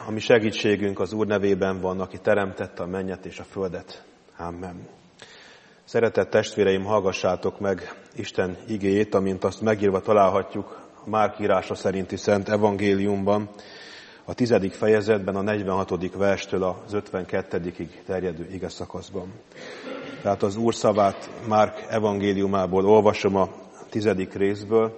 a mi segítségünk az Úr nevében van, aki teremtette a mennyet és a földet. Amen. Szeretett testvéreim, hallgassátok meg Isten igéjét, amint azt megírva találhatjuk a Márk írása szerinti Szent Evangéliumban, a 10. fejezetben, a 46. verstől az 52. terjedő igeszakaszban. Tehát az Úr szavát Márk evangéliumából olvasom a 10. részből,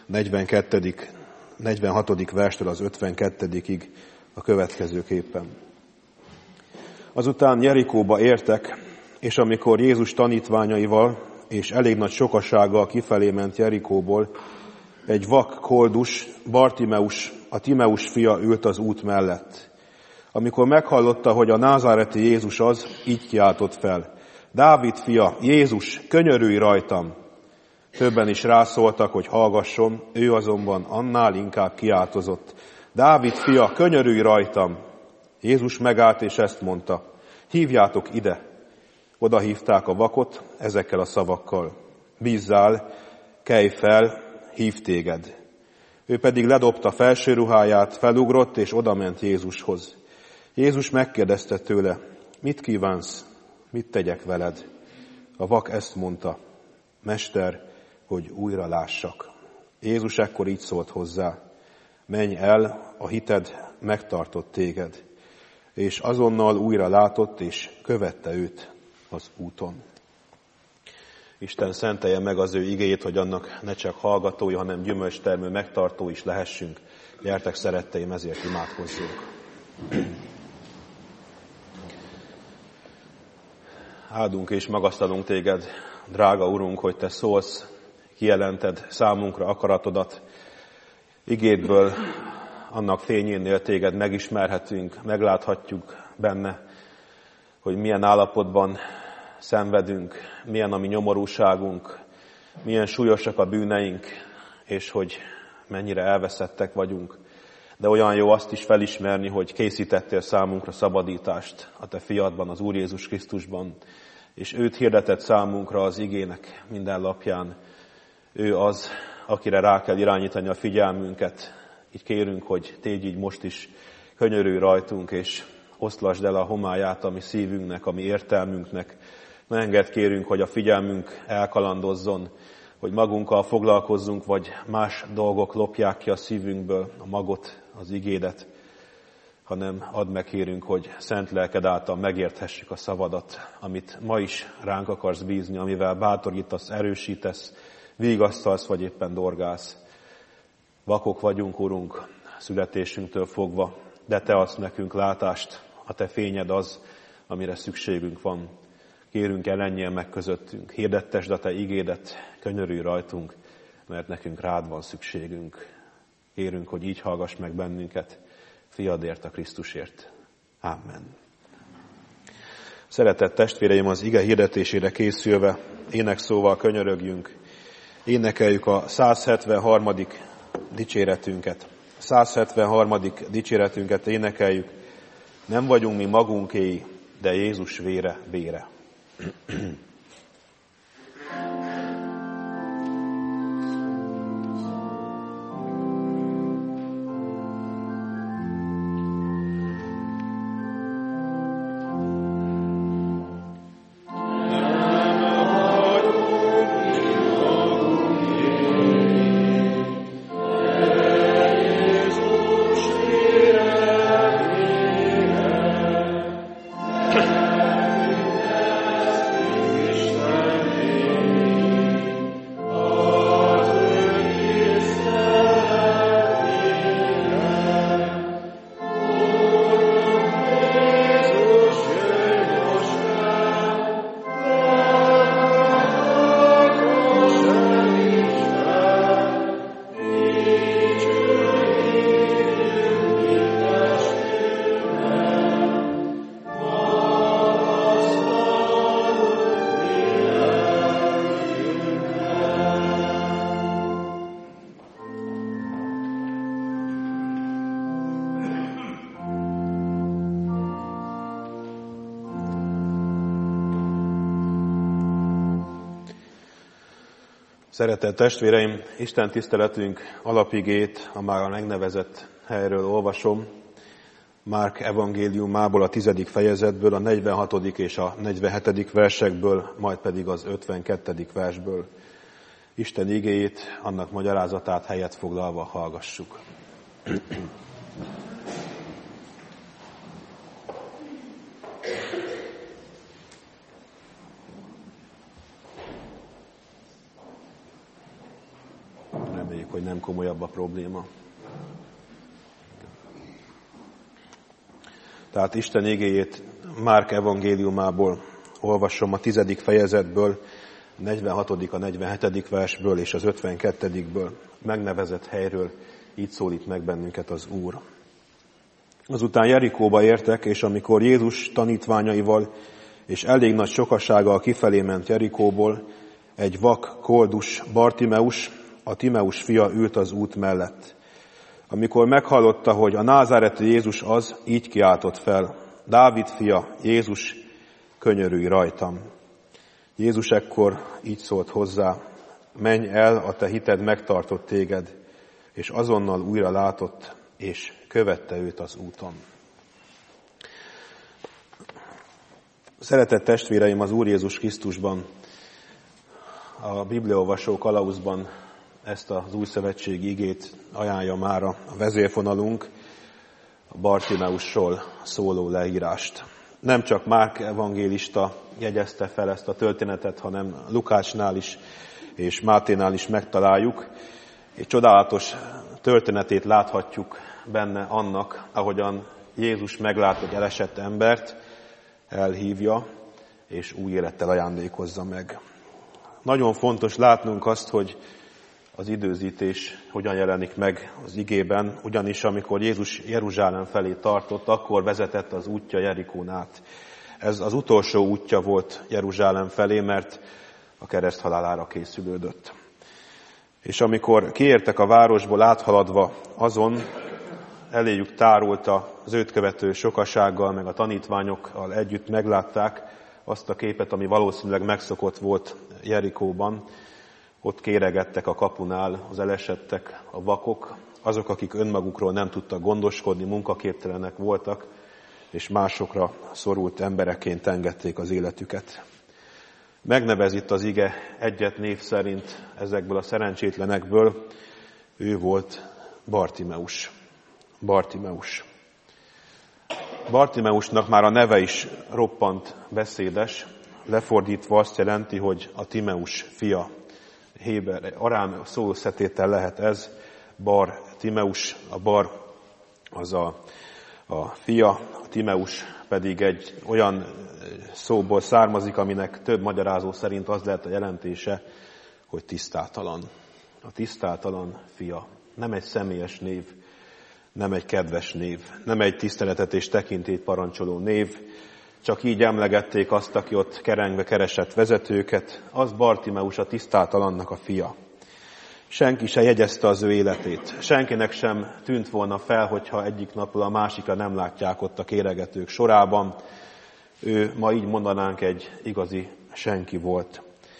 46. verstől az 52. a következőképpen. Azután Jerikóba értek, és amikor Jézus tanítványaival és elég nagy sokasággal kifelé ment Jerikóból, egy vak koldus, Bartimeus, a Timeus fia ült az út mellett. Amikor meghallotta, hogy a názáreti Jézus az, így kiáltott fel: Dávid fia, Jézus, könyörülj rajtam! Többen is rászóltak, hogy hallgasson, ő azonban annál inkább kiáltozott: Dávid fia, könyörülj rajtam! Jézus megállt és ezt mondta: Hívjátok ide! Oda hívták a vakot ezekkel a szavakkal: Bízzál, kelj fel, hív téged. Ő pedig ledobta felső ruháját, felugrott és odament Jézushoz. Jézus megkérdezte tőle: Mit kívánsz? Mit tegyek veled? A vak ezt mondta: Mester, hogy újra lássak. Jézus ekkor így szólt hozzá: Menj el, a hited megtartott téged. És azonnal újra látott, és követte őt az úton. Isten szentelje meg az ő igéjét, hogy annak ne csak hallgatói, hanem gyümölcstermő megtartó is lehessünk. Gyertek, szeretteim, ezért imádkozzunk. Áldunk és magasztalunk téged, drága Urunk, hogy te szólsz, kijelented számunkra akaratodat. Igédből, annak fényénél téged megismerhetünk, megláthatjuk benne, hogy milyen állapotban szenvedünk, milyen a mi nyomorúságunk, milyen súlyosak a bűneink, és hogy mennyire elveszettek vagyunk. De olyan jó azt is felismerni, hogy készítettél számunkra szabadítást a te fiadban, az Úr Jézus Krisztusban, és őt hirdetett számunkra az igének minden lapján. Ő az, akire rá kell irányítani a figyelmünket. Így kérünk, hogy tégy így most is, könyörülj rajtunk, és oszlasd el a homályát a mi szívünknek, a mi értelmünknek. Ne engedd, kérünk, hogy a figyelmünk elkalandozzon, hogy magunkkal foglalkozzunk, vagy más dolgok lopják ki a szívünkből a magot, az igédet, hanem add meg, kérünk, hogy szent lelked által megérthessük a szavadat, amit ma is ránk akarsz bízni, amivel bátorítasz, erősítesz, vigasztalsz, vagy éppen dorgálsz. Vakok vagyunk, Urunk, születésünktől fogva, de te adsz nekünk látást, a te fényed az, amire szükségünk van. Kérünk, jelenjél meg közöttünk, hirdettesd a te igédet, könyörülj rajtunk, mert nekünk rád van szükségünk. Kérünk, hogy így hallgass meg bennünket, fiadért, a Krisztusért. Amen. Szeretett testvéreim, az ige hirdetésére készülve énekszóval könyörögjünk, énekeljük a 173. dicséretünket. 173. dicséretünket énekeljük: Nem vagyunk mi magunkéi, de Jézus vére vére. Szeretett testvéreim, Isten tiszteletünk alapigét a már megnevezett helyről olvasom. Márk evangéliumából, a 10. fejezetből, a 46. és a 47. versekből, majd pedig az 52. versből. Isten igéjét, annak magyarázatát helyet foglalva hallgassuk. Reméljük, hogy nem komolyabb a probléma. Tehát Isten igéjét Márk evangéliumából olvasom, a 10. fejezetből, a 46., a 47. versből és az 52-ből, megnevezett helyről. Így szólít meg bennünket az Úr. Azután Jerikóba értek, és amikor Jézus tanítványaival és elég nagy sokasággal kifelé ment Jerikóból, egy vak, koldus Bartimeus, a Timeus fia ült az út mellett. Amikor meghallotta, hogy a názáreti Jézus az, így kiáltott fel: Dávid fia, Jézus, könyörülj rajtam. Jézus ekkor így szólt hozzá: menj el, a te hited megtartott téged, és azonnal újra látott, és követte őt az úton. Szeretett testvéreim az Úr Jézus Krisztusban, a bibliaolvasó kalauzban ezt az újszövetségi igét ajánlja már a vezérfonalunk, a Bartimeusról szóló leírást. Nem csak Márk evangélista jegyezte fel ezt a történetet, hanem Lukácsnál is és Máténál is megtaláljuk. Egy csodálatos történetét láthatjuk benne annak, ahogyan Jézus meglát egy elesett embert, elhívja és új élettel ajándékozza meg. Nagyon fontos látnunk azt, hogy az időzítés hogyan jelenik meg az igében, ugyanis amikor Jézus Jeruzsálem felé tartott, akkor vezetett az útja Jerikón át. Ez az utolsó útja volt Jeruzsálem felé, mert a kereszt halálára készülődött. És amikor kiértek a városból áthaladva azon, eléjük tárult az őt követő sokasággal, meg a tanítványokkal együtt meglátták azt a képet, ami valószínűleg megszokott volt Jerikóban. Ott kéregettek a kapunál az elesettek, a vakok, azok, akik önmagukról nem tudtak gondoskodni, munkaképtelenek voltak, és másokra szorult emberekként engedték az életüket. Megnevez itt az ige egyet név szerint ezekből a szerencsétlenekből, ő volt Bartimeus. Bartimeusnak már a neve is roppant beszédes, lefordítva azt jelenti, hogy a Timeus fia. Héber, arám szószetétel lehet ez, Bartimeus, a Bar az a fia, a Timeus pedig egy olyan szóból származik, aminek több magyarázó szerint az lehet a jelentése, hogy tisztátalan. A tisztátalan fia. Nem egy személyes név, nem egy kedves név, nem egy tiszteletet és tekintélyt parancsoló név, csak így emlegették azt, aki ott kerengve keresett vezetőket, az Bartimeus, a tisztátalannak a fia. Senki se jegyezte az ő életét. Senkinek sem tűnt volna fel, hogyha egyik napról a másikra nem látják ott a kéregetők sorában. Ő, ma így mondanánk, egy igazi senki volt.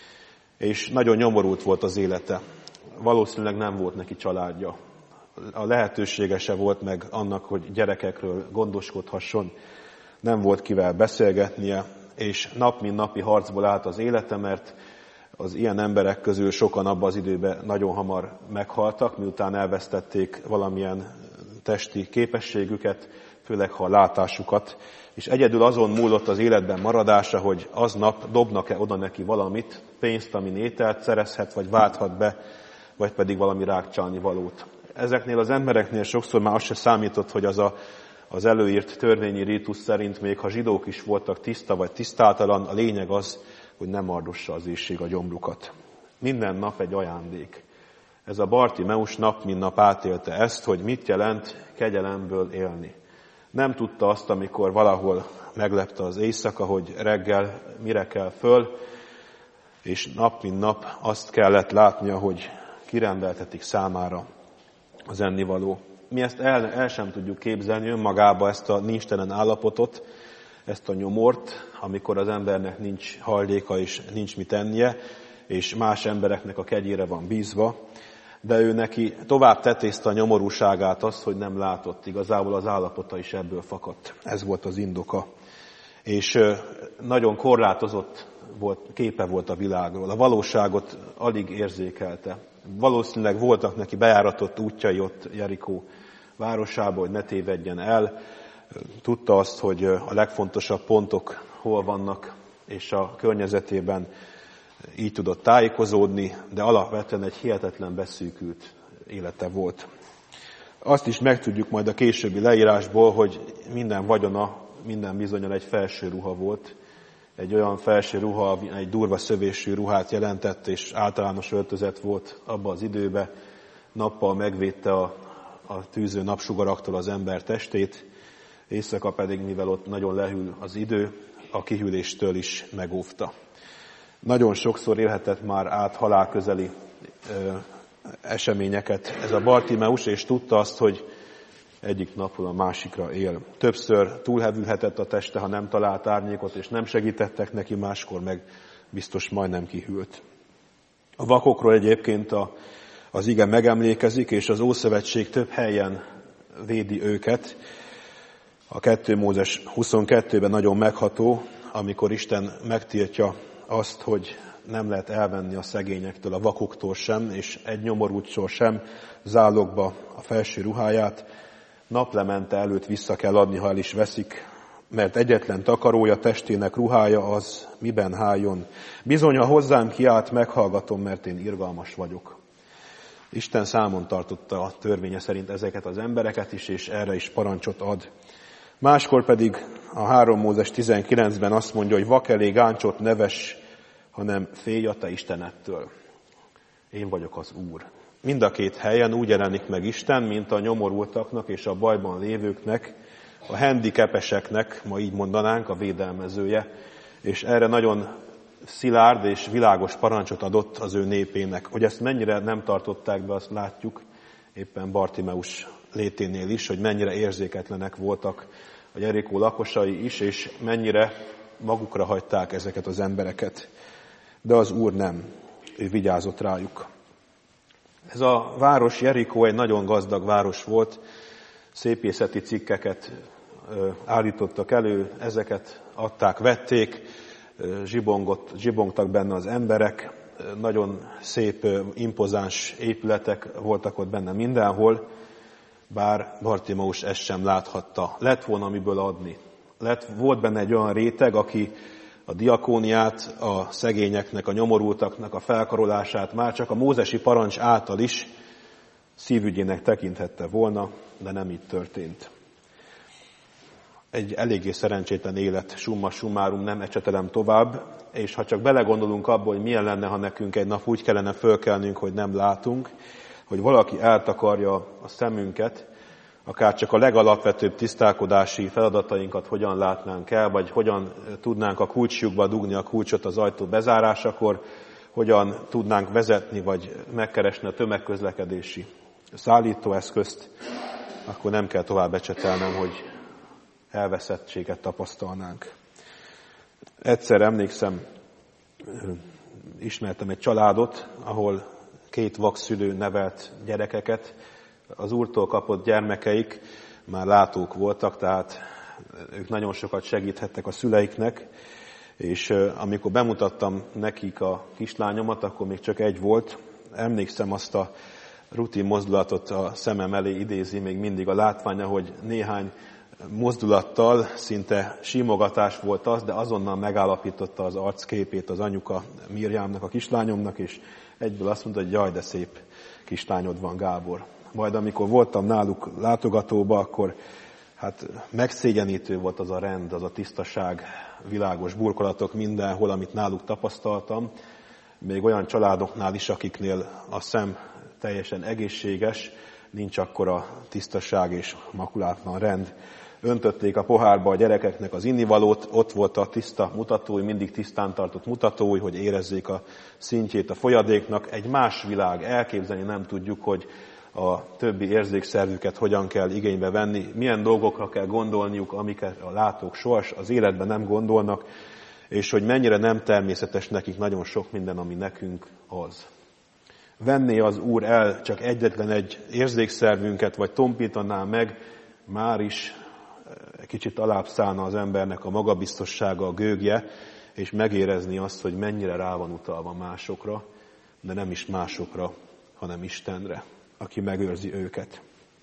És nagyon nyomorult volt az élete. Valószínűleg nem volt neki családja. A lehetősége se volt meg annak, hogy gyerekekről gondoskodhasson. Nem volt kivel beszélgetnie, és nap mint napi harcból állt az élete, mert az ilyen emberek közül sokan abban az időben nagyon hamar meghaltak, miután elvesztették valamilyen testi képességüket, főleg ha a látásukat, és egyedül azon múlott az életben maradása, hogy aznap dobnak-e oda neki valamit, pénzt, amin ételt szerezhet, vagy válthat be, vagy pedig valami rákcsálni valót. Ezeknél az embereknél sokszor már az se számított, hogy az előírt törvényi rítus szerint, még ha zsidók is voltak tiszta vagy tisztátalan, a lényeg az, hogy nem ardossa az éhség a gyomrukat. Minden nap egy ajándék. Ez a Bartimeus nap mint nap átélte ezt, hogy mit jelent kegyelemből élni. Nem tudta azt, amikor valahol meglepte az éjszaka, hogy reggel mire kell föl, és nap mint nap azt kellett látnia, hogy kirendeltetik számára az ennivaló. Mi ezt el sem tudjuk képzelni önmagába, ezt a nincstelen állapotot, ezt a nyomort, amikor az embernek nincs hajléka és nincs mit ennie, és más embereknek a kegyére van bízva. de ő neki tovább tetézte a nyomorúságát azt, hogy nem látott. Igazából az állapota is ebből fakadt. Ez volt az indoka. És nagyon korlátozott képe volt a világról. A valóságot alig érzékelte. Valószínűleg voltak neki bejáratott útjai ott Jerikó városába, hogy ne tévedjen el. Tudta azt, hogy a legfontosabb pontok hol vannak, és a környezetében így tudott tájékozódni, de alapvetően egy hihetetlen beszűkült élete volt. Azt is megtudjuk majd a későbbi leírásból, hogy minden vagyona, minden bizonnyal egy felső ruha volt. Egy olyan felső ruha, ami egy durva szövésű ruhát jelentett, és általános öltözet volt abban az időben. Nappal megvédte a tűző napsugaraktól az ember testét, éjszaka pedig, mivel ott nagyon lehűl az idő, a kihűléstől is megóvta. Nagyon sokszor élhetett már át halálközeli eseményeket ez a Bartimeus, és tudta azt, hogy egyik napról a másikra él. Többször túlhevülhetett a teste, ha nem talált árnyékot, és nem segítettek neki, máskor meg biztos majdnem kihűlt. A vakokról egyébként az ige megemlékezik, és az Ószövetség több helyen védi őket. A 2 Mózes 22-ben nagyon megható, amikor Isten megtiltja azt, hogy nem lehet elvenni a szegényektől, a vakoktól sem, és egy nyomorultól sem zálogba a felső ruháját. Naplemente előtt vissza kell adni, ha el is veszik, mert egyetlen takarója, testének ruhája az miben háljon. Bizony, ha hozzám kiált, meghallgatom, mert én irgalmas vagyok. Isten számon tartotta a törvénye szerint ezeket az embereket is, és erre is parancsot ad. Máskor pedig a 3 Mózes 19-ben azt mondja, hogy vak elé gáncsot ne vess, hanem félj a te Istenettől. Én vagyok az Úr. Mind a két helyen úgy jelenik meg Isten, mint a nyomorultaknak és a bajban lévőknek, a handicapeseknek, ma így mondanánk, a védelmezője, és erre nagyon szilárd és világos parancsot adott az ő népének. Hogy ezt mennyire nem tartották be, azt látjuk éppen Bartimeus léténél is, hogy mennyire érzéketlenek voltak a Jerikó lakosai is, és mennyire magukra hagyták ezeket az embereket. De az Úr nem, ő vigyázott rájuk. Ez a város, Jerikó, egy nagyon gazdag város volt, szépészeti cikkeket állítottak elő, ezeket adták, vették, zsibongtak benne az emberek, nagyon szép, impozáns épületek voltak ott benne mindenhol, bár Bartimeus ezt sem láthatta. Lett volna miből adni. Volt benne egy olyan réteg, aki a diakóniát, a szegényeknek, a nyomorultaknak a felkarolását már csak a mózesi parancs által is szívügyének tekinthette volna, de nem így történt. Egy eléggé szerencsétlen élet, summa summarum, nem ecsetelem tovább, és ha csak belegondolunk abba, hogy milyen lenne, ha nekünk egy nap úgy kellene fölkelnünk, hogy nem látunk, hogy valaki eltakarja a szemünket, akár csak a legalapvetőbb tisztálkodási feladatainkat hogyan látnánk el, vagy hogyan tudnánk a kulcsjukba dugni a kulcsot az ajtó bezárásakor, hogyan tudnánk vezetni, vagy megkeresni a tömegközlekedési szállítóeszközt, akkor nem kell tovább ecsetelnem, hogy elveszettséget tapasztalnánk. Egyszer emlékszem, ismertem egy családot, ahol 2 vakszülő nevelt gyerekeket. Az Úrtól kapott gyermekeik már látók voltak, tehát ők nagyon sokat segíthettek a szüleiknek, és amikor bemutattam nekik a kislányomat, akkor még csak egy volt. Emlékszem, azt a rutin mozdulatot a szemem elé idézi még mindig a látványa, hogy néhány mozdulattal, szinte simogatás volt az, de azonnal megállapította az arcképét az anyuka Mirjámnak, a kislányomnak, és egyből azt mondta, hogy jaj, de szép kislányod van, Gábor. Majd amikor voltam náluk látogatóba, akkor hát megszégyenítő volt az a rend, az a tisztaság, világos burkolatok mindenhol, amit náluk tapasztaltam. Még olyan családoknál is, akiknél a szem teljesen egészséges, nincs akkora tisztaság és makulátlan rend. Öntötték a pohárba a gyerekeknek az innivalót, ott volt a tiszta mutatói, mindig tisztán tartott mutatói, hogy érezzék a szintjét a folyadéknak. Egy más világ, elképzelni nem tudjuk, hogy a többi érzékszervüket hogyan kell igénybe venni, milyen dolgokra kell gondolniuk, amiket a látók sohas az életben nem gondolnak, és hogy mennyire nem természetes nekik nagyon sok minden, ami nekünk az. venné az Úr el csak egyetlen egy érzékszervünket, vagy tompítaná meg, már is kicsit alább szállna az embernek a magabiztossága, a gőgje, és megérezni azt, hogy mennyire rá van utalva másokra, de nem is másokra, hanem Istenre, aki megőrzi őket.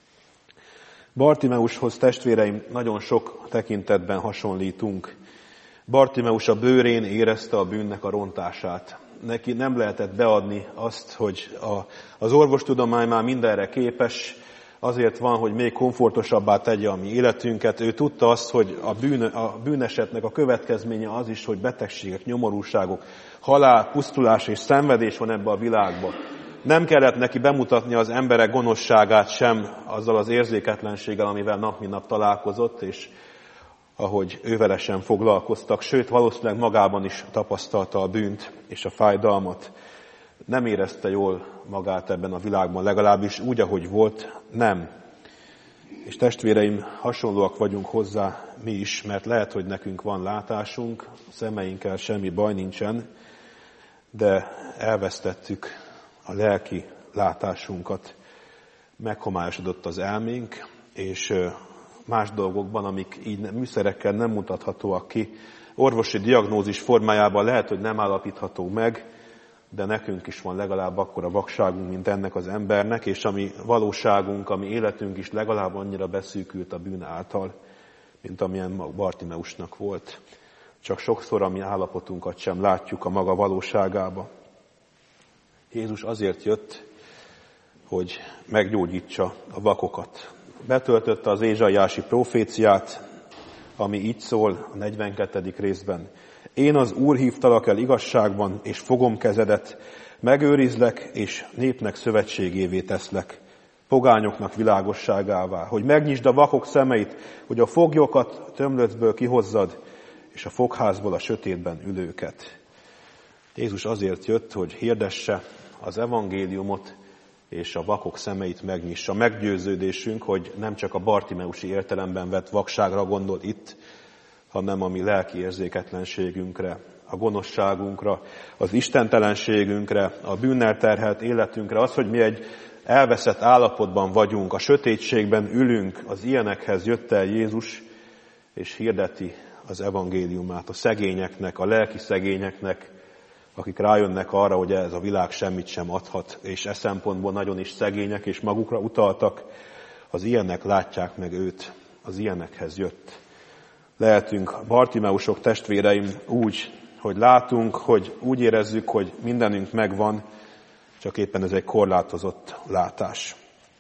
Bartimeushoz, testvéreim, nagyon sok tekintetben hasonlítunk. Bartimeus a bőrén érezte a bűnnek a rontását. Neki nem lehetett beadni azt, hogy az orvostudomány már mindenre képes, azért van, hogy még komfortosabbá tegye a mi életünket. Ő tudta azt, hogy a bűnesetnek a következménye az is, hogy betegségek, nyomorúságok, halál, pusztulás és szenvedés van ebbe a világba. Nem kellett neki bemutatni az emberek gonoszságát sem azzal az érzéketlenséggel, amivel nap mint nap találkozott, és ahogy ővele sem foglalkoztak, sőt, valószínűleg magában is tapasztalta a bűnt és a fájdalmat. Nem érezte jól magát ebben a világban, legalábbis úgy, ahogy volt, nem. És testvéreim, hasonlóak vagyunk hozzá mi is, mert lehet, hogy nekünk van látásunk, szemeinkkel semmi baj nincsen, de elvesztettük a lelki látásunkat. Meghomályosodott az elménk, és más dolgokban, amik így műszerekkel nem mutathatóak ki, orvosi diagnózis formájában lehet, hogy nem állapítható meg, de nekünk is van legalább akkora vakságunk, mint ennek az embernek, és a mi valóságunk, a mi életünk is legalább annyira beszűkült a bűn által, mint amilyen Bartimeusnak volt. Csak sokszor a mi állapotunkat sem látjuk a maga valóságába. Jézus azért jött, hogy meggyógyítsa a vakokat. Betöltötte az ézsaiási proféciát, ami így szól a 42. részben. Én az Úr hívtalak el igazságban, és fogom kezedet, megőrizlek, és népnek szövetségévé teszlek, pogányoknak világosságává, hogy megnyisd a vakok szemeit, hogy a foglyokat tömlöcből kihozzad, és a fogházból a sötétben ülőket. Jézus azért jött, hogy hirdesse az evangéliumot, és a vakok szemeit megnyissa. Meggyőződésünk, hogy nem csak a bartimeusi értelemben vett vakságra gondol itt, hanem a mi lelki érzéketlenségünkre, a gonoszságunkra, az istentelenségünkre, a bűnnel terhelt életünkre, az, hogy mi egy elveszett állapotban vagyunk, a sötétségben ülünk, az ilyenekhez jött el Jézus, és hirdeti az evangéliumát a szegényeknek, a lelki szegényeknek, akik rájönnek arra, hogy ez a világ semmit sem adhat, és e szempontból nagyon is szegények, és magukra utaltak, az ilyenek látják meg őt, az ilyenekhez jött. Lehetünk Bartimeusok, testvéreim, úgy, hogy látunk, hogy úgy érezzük, hogy mindenünk megvan, csak éppen ez egy korlátozott látás.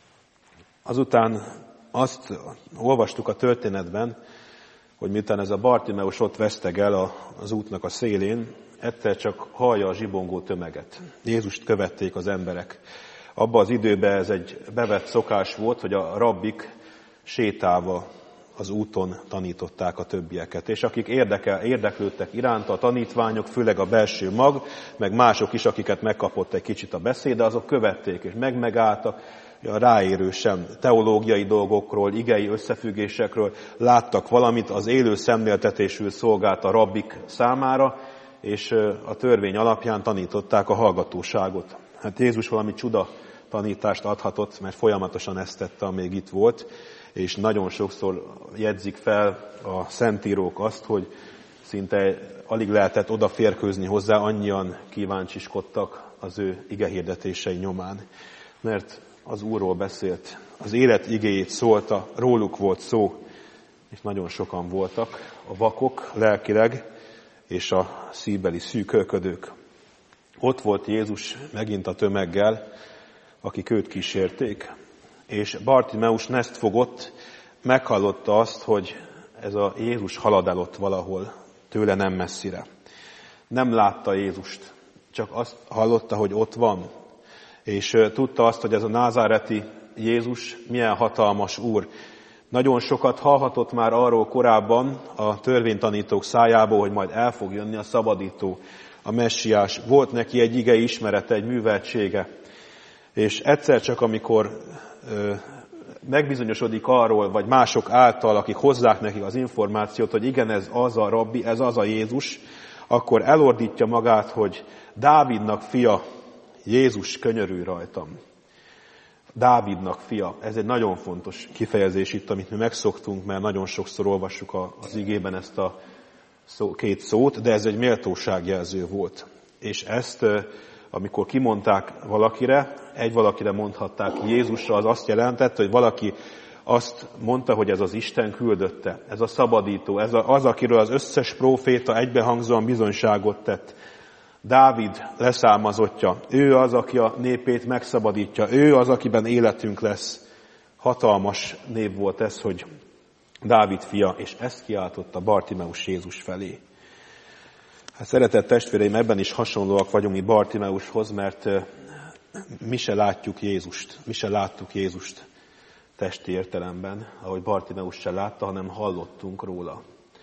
Azután azt olvastuk a történetben, hogy miután ez a Bartimeus ott vesztegel az útnak a szélén, egyszer csak hallja a zsibongó tömeget. Jézust követték az emberek. Abban az időben ez egy bevett szokás volt, hogy a rabbik sétálva az úton tanították a többieket. És akik érdeklődtek iránta, a tanítványok, főleg a belső mag, meg mások is, akiket megkapott egy kicsit a beszéde, azok követték, és megmegálltak, a ráérő sem teológiai dolgokról, igei összefüggésekről láttak valamit, az élő szemléltetésül szolgált a rabbik számára, és a törvény alapján tanították a hallgatóságot. Hát Jézus valami csuda tanítást adhatott, mert folyamatosan ezt tette, amíg itt volt, és nagyon sokszor jegyzik fel a szentírók azt, hogy szinte alig lehetett odaférkőzni hozzá, annyian kíváncsiskodtak az ő igehirdetései nyomán. Mert az Úrról beszélt, az élet igéjét szólta, róluk volt szó, és nagyon sokan voltak, a vakok lelkileg, és a szívbeli szűkölködők. Ott volt Jézus megint a tömeggel, akik őt kísérték, és Bartimeus nezt fogott, meghallotta azt, hogy ez a Jézus halad el ott valahol, tőle nem messzire. Nem látta Jézust, csak azt hallotta, hogy ott van, és tudta azt, hogy ez a názáreti Jézus milyen hatalmas Úr. Nagyon sokat hallhatott már arról korábban a törvénytanítók szájából, hogy majd el fog jönni a szabadító, a messiás. Volt neki egy igei ismerete, egy műveltsége. És egyszer csak, amikor megbizonyosodik arról, vagy mások által, akik hozzák neki az információt, hogy igen, ez az a rabbi, ez az a Jézus, akkor elordítja magát, hogy Dávidnak fia Jézus, könyörülj rajtam. Dávidnak fia, ez egy nagyon fontos kifejezés itt, amit mi megszoktunk, mert nagyon sokszor olvassuk az igében ezt a két szót, de ez egy méltóságjelző volt. És ezt, amikor kimondták valakire, egy valakire mondhatták Jézusra, az azt jelentette, hogy valaki azt mondta, hogy ez az Isten küldötte, ez a szabadító, ez az, akiről az összes próféta egybehangzóan bizonyságot tett. Dávid leszármazottja, ő az, aki a népét megszabadítja, ő az, akiben életünk lesz. Hatalmas név volt ez, hogy Dávid fia, és ezt kiáltotta Bartimeus Jézus felé. Hát szeretett testvéreim, ebben is hasonlóak vagyunk mi Bartimeushoz, mert mi se látjuk Jézust, mi se láttuk Jézust testi értelemben, ahogy Bartimeus se látta, hanem hallottunk róla.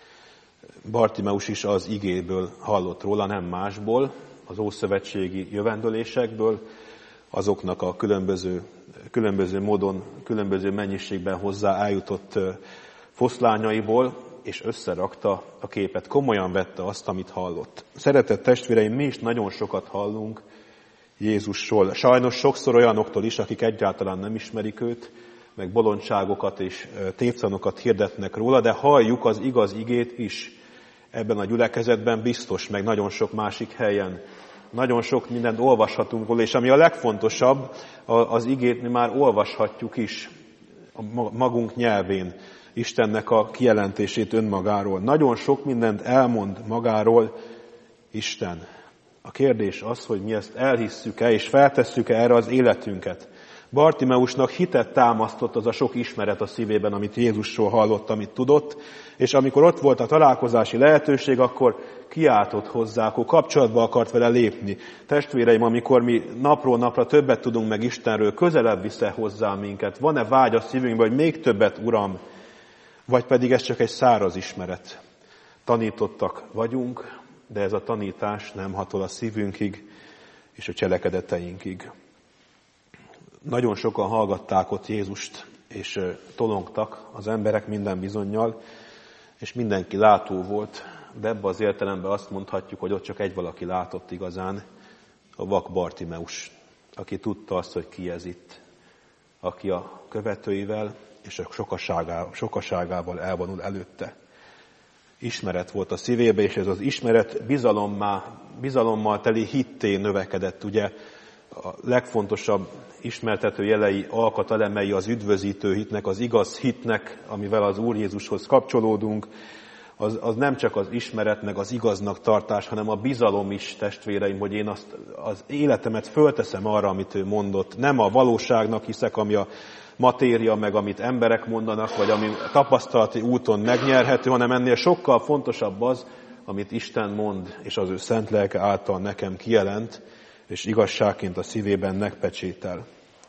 Bartimeus is az igéből hallott róla, nem másból, az ószövetségi jövendölésekből, azoknak a különböző módon, különböző mennyiségben hozzá eljutott foszlányaiból, és összerakta a képet, komolyan vette azt, amit hallott. Szeretett testvéreim, mi is nagyon sokat hallunk Jézusról. Sajnos sokszor olyanoktól is, akik egyáltalán nem ismerik őt, meg bolondságokat és tévtanokat hirdetnek róla, de halljuk az igaz igét is. Ebben a gyülekezetben biztos, meg nagyon sok másik helyen. Nagyon sok mindent olvashatunk róla, és ami a legfontosabb, az igét mi már olvashatjuk is a magunk nyelvén, Istennek a kijelentését önmagáról. Nagyon sok mindent elmond magáról Isten. A kérdés az, hogy mi ezt elhisszük-e, és feltesszük-e erre az életünket. Bartimeusnak hitet támasztott az a sok ismeret a szívében, amit Jézusról hallott, amit tudott, és amikor ott volt a találkozási lehetőség, akkor kiáltott hozzá, akkor kapcsolatba akart vele lépni. Testvéreim, amikor mi napról napra többet tudunk meg Istenről, közelebb visz hozzá minket. Van-e vágy a szívünkben, hogy még többet, Uram, vagy pedig ez csak egy száraz ismeret? Tanítottak vagyunk, de ez a tanítás nem hatol a szívünkig és a cselekedeteinkig. Nagyon sokan hallgatták ott Jézust, és tolongtak az emberek minden bizonnyal, és mindenki látó volt, de ebben az értelemben azt mondhatjuk, hogy ott csak egy valaki látott igazán, a vak Bartimeus, aki tudta azt, hogy ki ez itt, aki a követőivel és a sokaságával elvonul előtte. Ismeret volt a szívébe, és ez az ismeret bizalommal teli hitté növekedett. Ugye a legfontosabb ismertető jelei, alkatelemei az üdvözítő hitnek, az igaz hitnek, amivel az Úr Jézushoz kapcsolódunk, az nem csak az ismeretnek, az igaznak tartás, hanem a bizalom is, testvéreim, hogy én az életemet fölteszem arra, amit ő mondott. Nem a valóságnak hiszek, ami a matéria, meg amit emberek mondanak, vagy ami tapasztalati úton megnyerhető, hanem ennél sokkal fontosabb az, amit Isten mond, és az ő szent lelke által nekem kijelent, és igazságként a szívében megpecsétel.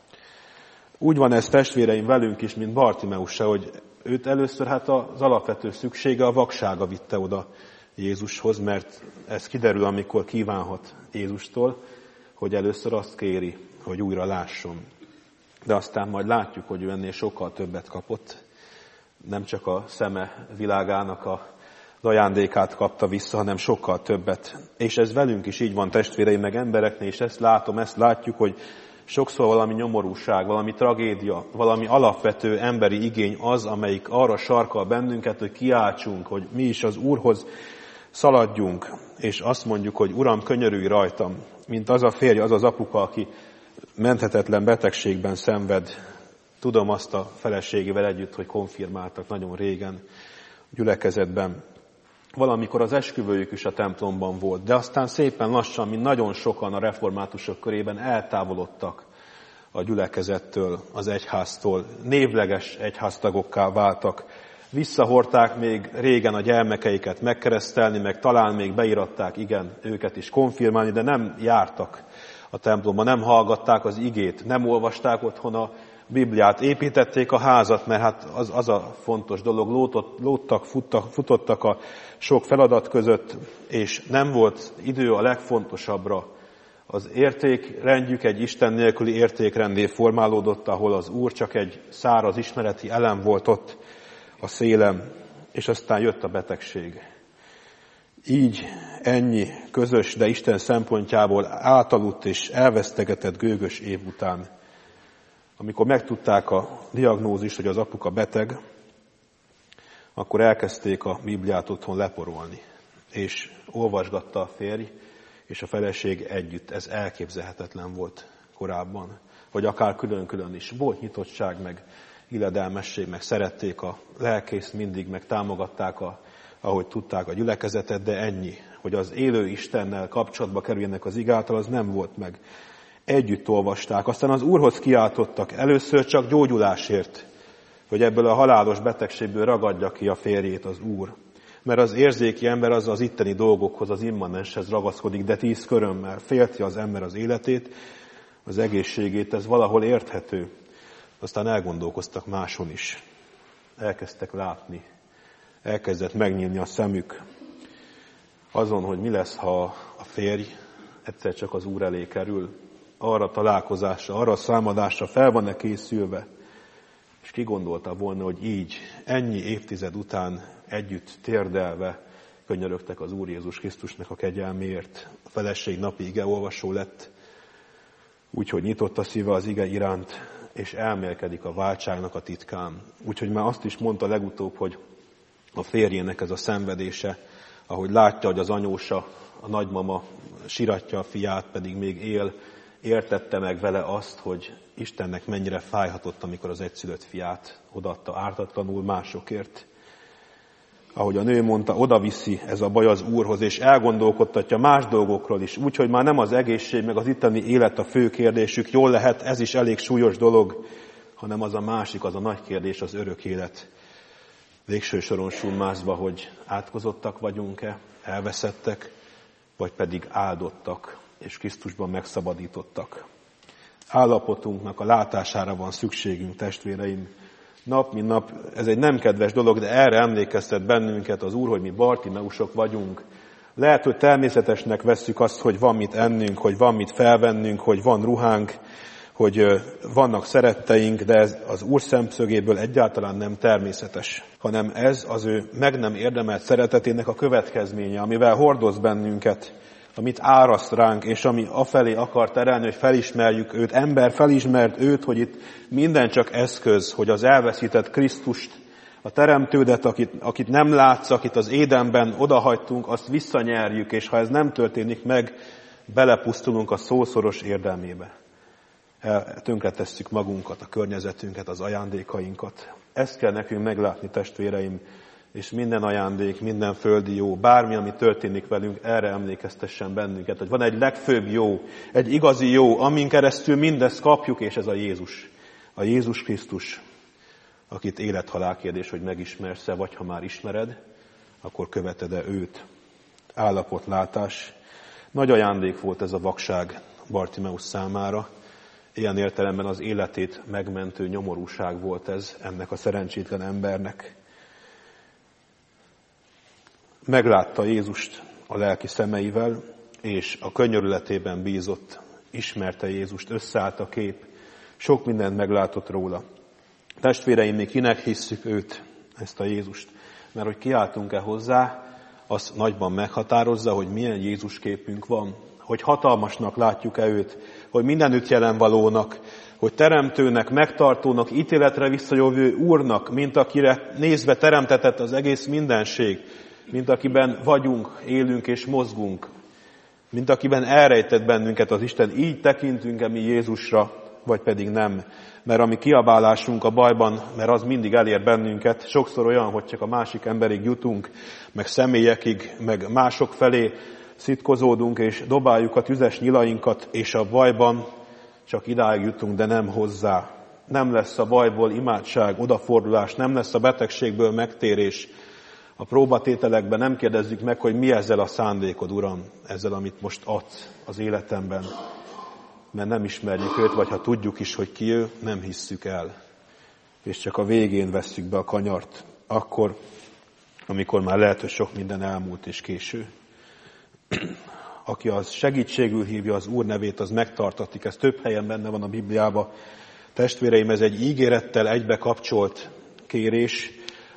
Úgy van ez, testvéreim, velünk is, mint Bartimeus, hogy őt először az alapvető szüksége, a vaksága vitte oda Jézushoz, mert ez kiderül, amikor kívánhat Jézustól, hogy először azt kéri, hogy újra lásson. De aztán majd látjuk, hogy ő ennél sokkal többet kapott. Nem csak a szeme világának a ajándékát kapta vissza, hanem sokkal többet. És ez velünk is így van, testvéreim, meg embereknél, és ezt látjuk, hogy sokszor valami nyomorúság, valami tragédia, valami alapvető emberi igény az, amelyik arra sarkal bennünket, hogy kiáltsunk, hogy mi is az Úrhoz szaladjunk, és azt mondjuk, hogy Uram, könyörülj rajtam, mint az a férj, az az apuka, aki menthetetlen betegségben szenved. Tudom azt a feleségével együtt, hogy konfirmáltak nagyon régen gyülekezetben. Valamikor az esküvőjük is a templomban volt, de aztán szépen lassan, mint nagyon sokan a reformátusok körében eltávolodtak a gyülekezettől, az egyháztól. Névleges egyháztagokká váltak. Visszahordták még régen a gyermekeiket megkeresztelni, meg talán még beiratták, igen, őket is konfirmálni, de nem jártak a templomban, nem hallgatták az igét, nem olvasták otthon a Bibliát, építették a házat, mert hát az a fontos dolog, lóttak, futottak a sok feladat között, és nem volt idő a legfontosabbra. Az értékrendjük egy Isten nélküli értékrendé formálódott, ahol az Úr csak egy száraz ismereti elem volt ott a szélem, és aztán jött a betegség. Így ennyi közös, de Isten szempontjából átaludt és elvesztegetett gőgös év után, amikor megtudták a diagnózist, hogy az apuka beteg, akkor elkezdték a Bibliát otthon leporolni, és olvasgatta a férj és a feleség együtt. Ez elképzelhetetlen volt korábban, vagy akár külön-külön is. Volt nyitottság, meg illedelmesség, meg szerették a lelkészt mindig, meg támogatták, ahogy tudták a gyülekezetet, de ennyi, hogy az élő Istennel kapcsolatba kerüljenek az ig által, az nem volt meg. Együtt olvasták, aztán az Úrhoz kiáltottak, először csak gyógyulásért, hogy ebből a halálos betegségből ragadja ki a férjét az Úr. Mert az érzéki ember az itteni dolgokhoz, az immanenshez ragaszkodik, de 10 körömmel félti az ember az életét, az egészségét, ez valahol érthető. Aztán elgondolkoztak máson is. Elkezdtek látni, elkezdett megnyílni a szemük azon, hogy mi lesz, ha a férj egyszer csak az Úr elé kerül, arra találkozásra, arra számadásra fel van-e készülve. És ki gondolta volna, hogy így, ennyi évtized után együtt térdelve könyörögtek az Úr Jézus Krisztusnak a kegyelméért. A feleség napi igeolvasó lett, úgyhogy nyitott a szíve az ige iránt, és elmélkedik a váltságnak a titkán. Úgyhogy már azt is mondta legutóbb, hogy a férjének ez a szenvedése, ahogy látja, hogy az anyósa, a nagymama siratja a fiát, pedig még él, értette meg vele azt, hogy Istennek mennyire fájhatott, amikor az egyszülött fiát odaadta ártatlanul másokért. Ahogy a nő mondta, odaviszi ez a baj az Úrhoz, és elgondolkodtatja más dolgokról is, úgyhogy már nem az egészség, meg az itteni élet a fő kérdésük, jól lehet, ez is elég súlyos dolog, hanem az a másik, az a nagy kérdés, az örök élet. Végső soron summázva, hogy átkozottak vagyunk-e, elveszettek, vagy pedig áldottak, és Krisztusban megszabadítottak. Állapotunknak a látására van szükségünk, testvéreim. Nap, mint nap, ez egy nem kedves dolog, de erre emlékeztet bennünket az Úr, hogy mi Bartimeusok vagyunk. Lehet, hogy természetesnek vesszük azt, hogy van mit ennünk, hogy van mit felvennünk, hogy van ruhánk, hogy vannak szeretteink, de ez az Úr szemszögéből egyáltalán nem természetes, hanem ez az ő meg nem érdemelt szeretetének a következménye, amivel hordoz bennünket, amit áraszt ránk, és ami afelé akar terelni, hogy felismerjük őt. Ember felismert őt, hogy itt minden csak eszköz, hogy az elveszített Krisztust, a teremtődet, akit nem látsz, akit az Édenben odahagytunk, azt visszanyerjük, és ha ez nem történik meg, belepusztulunk a szószoros érdelmébe. Tönkretesszük magunkat, a környezetünket, az ajándékainkat. Ezt kell nekünk meglátni, testvéreim, és minden ajándék, minden földi jó, bármi, ami történik velünk, erre emlékeztessen bennünket, hogy van egy legfőbb jó, egy igazi jó, amin keresztül mindezt kapjuk, és ez a Jézus. A Jézus Krisztus, akit élet-halál kérdés, hogy megismersz-e, vagy ha már ismered, akkor követed-e őt. Állapotlátás. Nagy ajándék volt ez a vakság Bartimeus számára. Ilyen értelemben az életét megmentő nyomorúság volt ez ennek a szerencsétlen embernek. Meglátta Jézust a lelki szemeivel, és a könyörületében bízott, ismerte Jézust, összeállt a kép, sok mindent meglátott róla. Testvéreim, mi kinek hisszük őt, ezt a Jézust? Mert hogy kiáltunk-e hozzá, az nagyban meghatározza, hogy milyen Jézus képünk van, hogy hatalmasnak látjuk-e őt, hogy mindenütt jelenvalónak, hogy teremtőnek, megtartónak, ítéletre visszajövő Úrnak, mint akire nézve teremtetett az egész mindenség, mint akiben vagyunk, élünk és mozgunk, mint akiben elrejtett bennünket az Isten. Így tekintünk-e mi Jézusra, vagy pedig nem. Mert a mi kiabálásunk a bajban, mert az mindig elér bennünket, sokszor olyan, hogy csak a másik emberig jutunk, meg személyekig, meg mások felé szitkozódunk, és dobáljuk a tüzes nyilainkat, és a bajban csak idáig jutunk, de nem hozzá. Nem lesz a bajból imádság, odafordulás, nem lesz a betegségből megtérés. A próbatételekben nem kérdezzük meg, hogy mi ezzel a szándékod, Uram, ezzel, amit most adsz az életemben. Mert nem ismerjük őt, vagy ha tudjuk is, hogy ki ő, nem hisszük el. És csak a végén vesszük be a kanyart, akkor, amikor már lehet, hogy sok minden elmúlt és késő. Aki az segítségül hívja az Úr nevét, az megtartatik. Ez több helyen benne van a Bibliában. Testvéreim, ez egy ígérettel egybe kapcsolt kérés,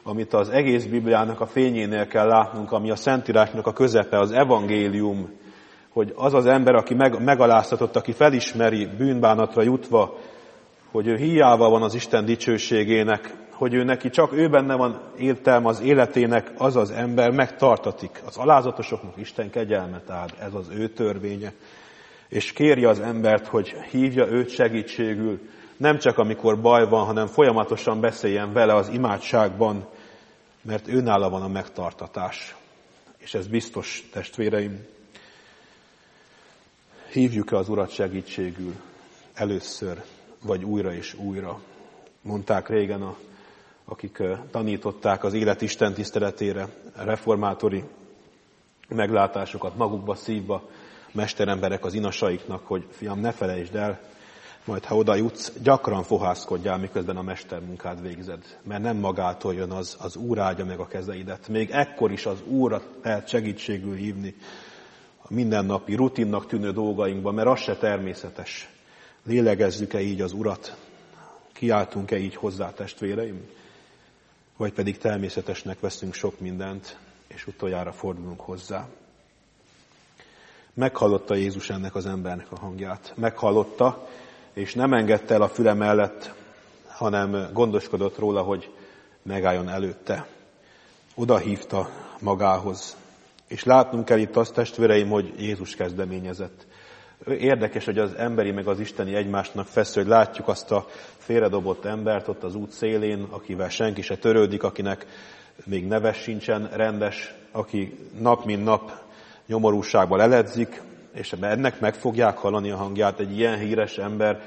amit az egész Bibliának a fényénél kell látnunk, ami a Szentírásnak a közepe, az evangélium, hogy az az ember, aki megaláztatott, aki felismeri bűnbánatra jutva, hogy ő hiába van az Isten dicsőségének, hogy ő neki csak ő benne van értelme az életének, az az ember megtartatik. Az alázatosoknak Isten kegyelmet ad, ez az ő törvénye. És kéri az embert, hogy hívja őt segítségül, nem csak amikor baj van, hanem folyamatosan beszéljen vele az imádságban, mert őnála van a megtartatás. És ez biztos, testvéreim. Hívjuk-e az Urat segítségül először, vagy újra és újra? Mondták régen, akik tanították az élet Isten tiszteletére, reformátori meglátásokat magukba, szívba, mesteremberek az inasaiknak, hogy fiam, ne felejtsd el, majd ha oda jutsz, gyakran fohászkodjál, miközben a mestermunkád végzed. Mert nem magától jön az Úr áldja meg a kezeidet. Még ekkor is az Úrat lehet segítségül hívni a mindennapi rutinnak tűnő dolgainkban, mert az se természetes. Lélegezzük-e így az Urat? Kiáltunk-e így hozzá, testvéreim? Vagy pedig természetesnek veszünk sok mindent, és utoljára fordulunk hozzá. Meghallotta Jézus ennek az embernek a hangját. Meghallotta, és nem engedte el a füle mellett, hanem gondoskodott róla, hogy megálljon előtte. Oda hívta magához. És látnunk kell itt azt, testvéreim, hogy Jézus kezdeményezett. Érdekes, hogy az emberi meg az isteni egymásnak feszül, hogy látjuk azt a félredobott embert ott az út szélén, akivel senki se törődik, akinek még neves sincsen rendes, aki nap mint nap nyomorúságban leledzik, és ennek meg fogják hallani a hangját. Egy ilyen híres ember,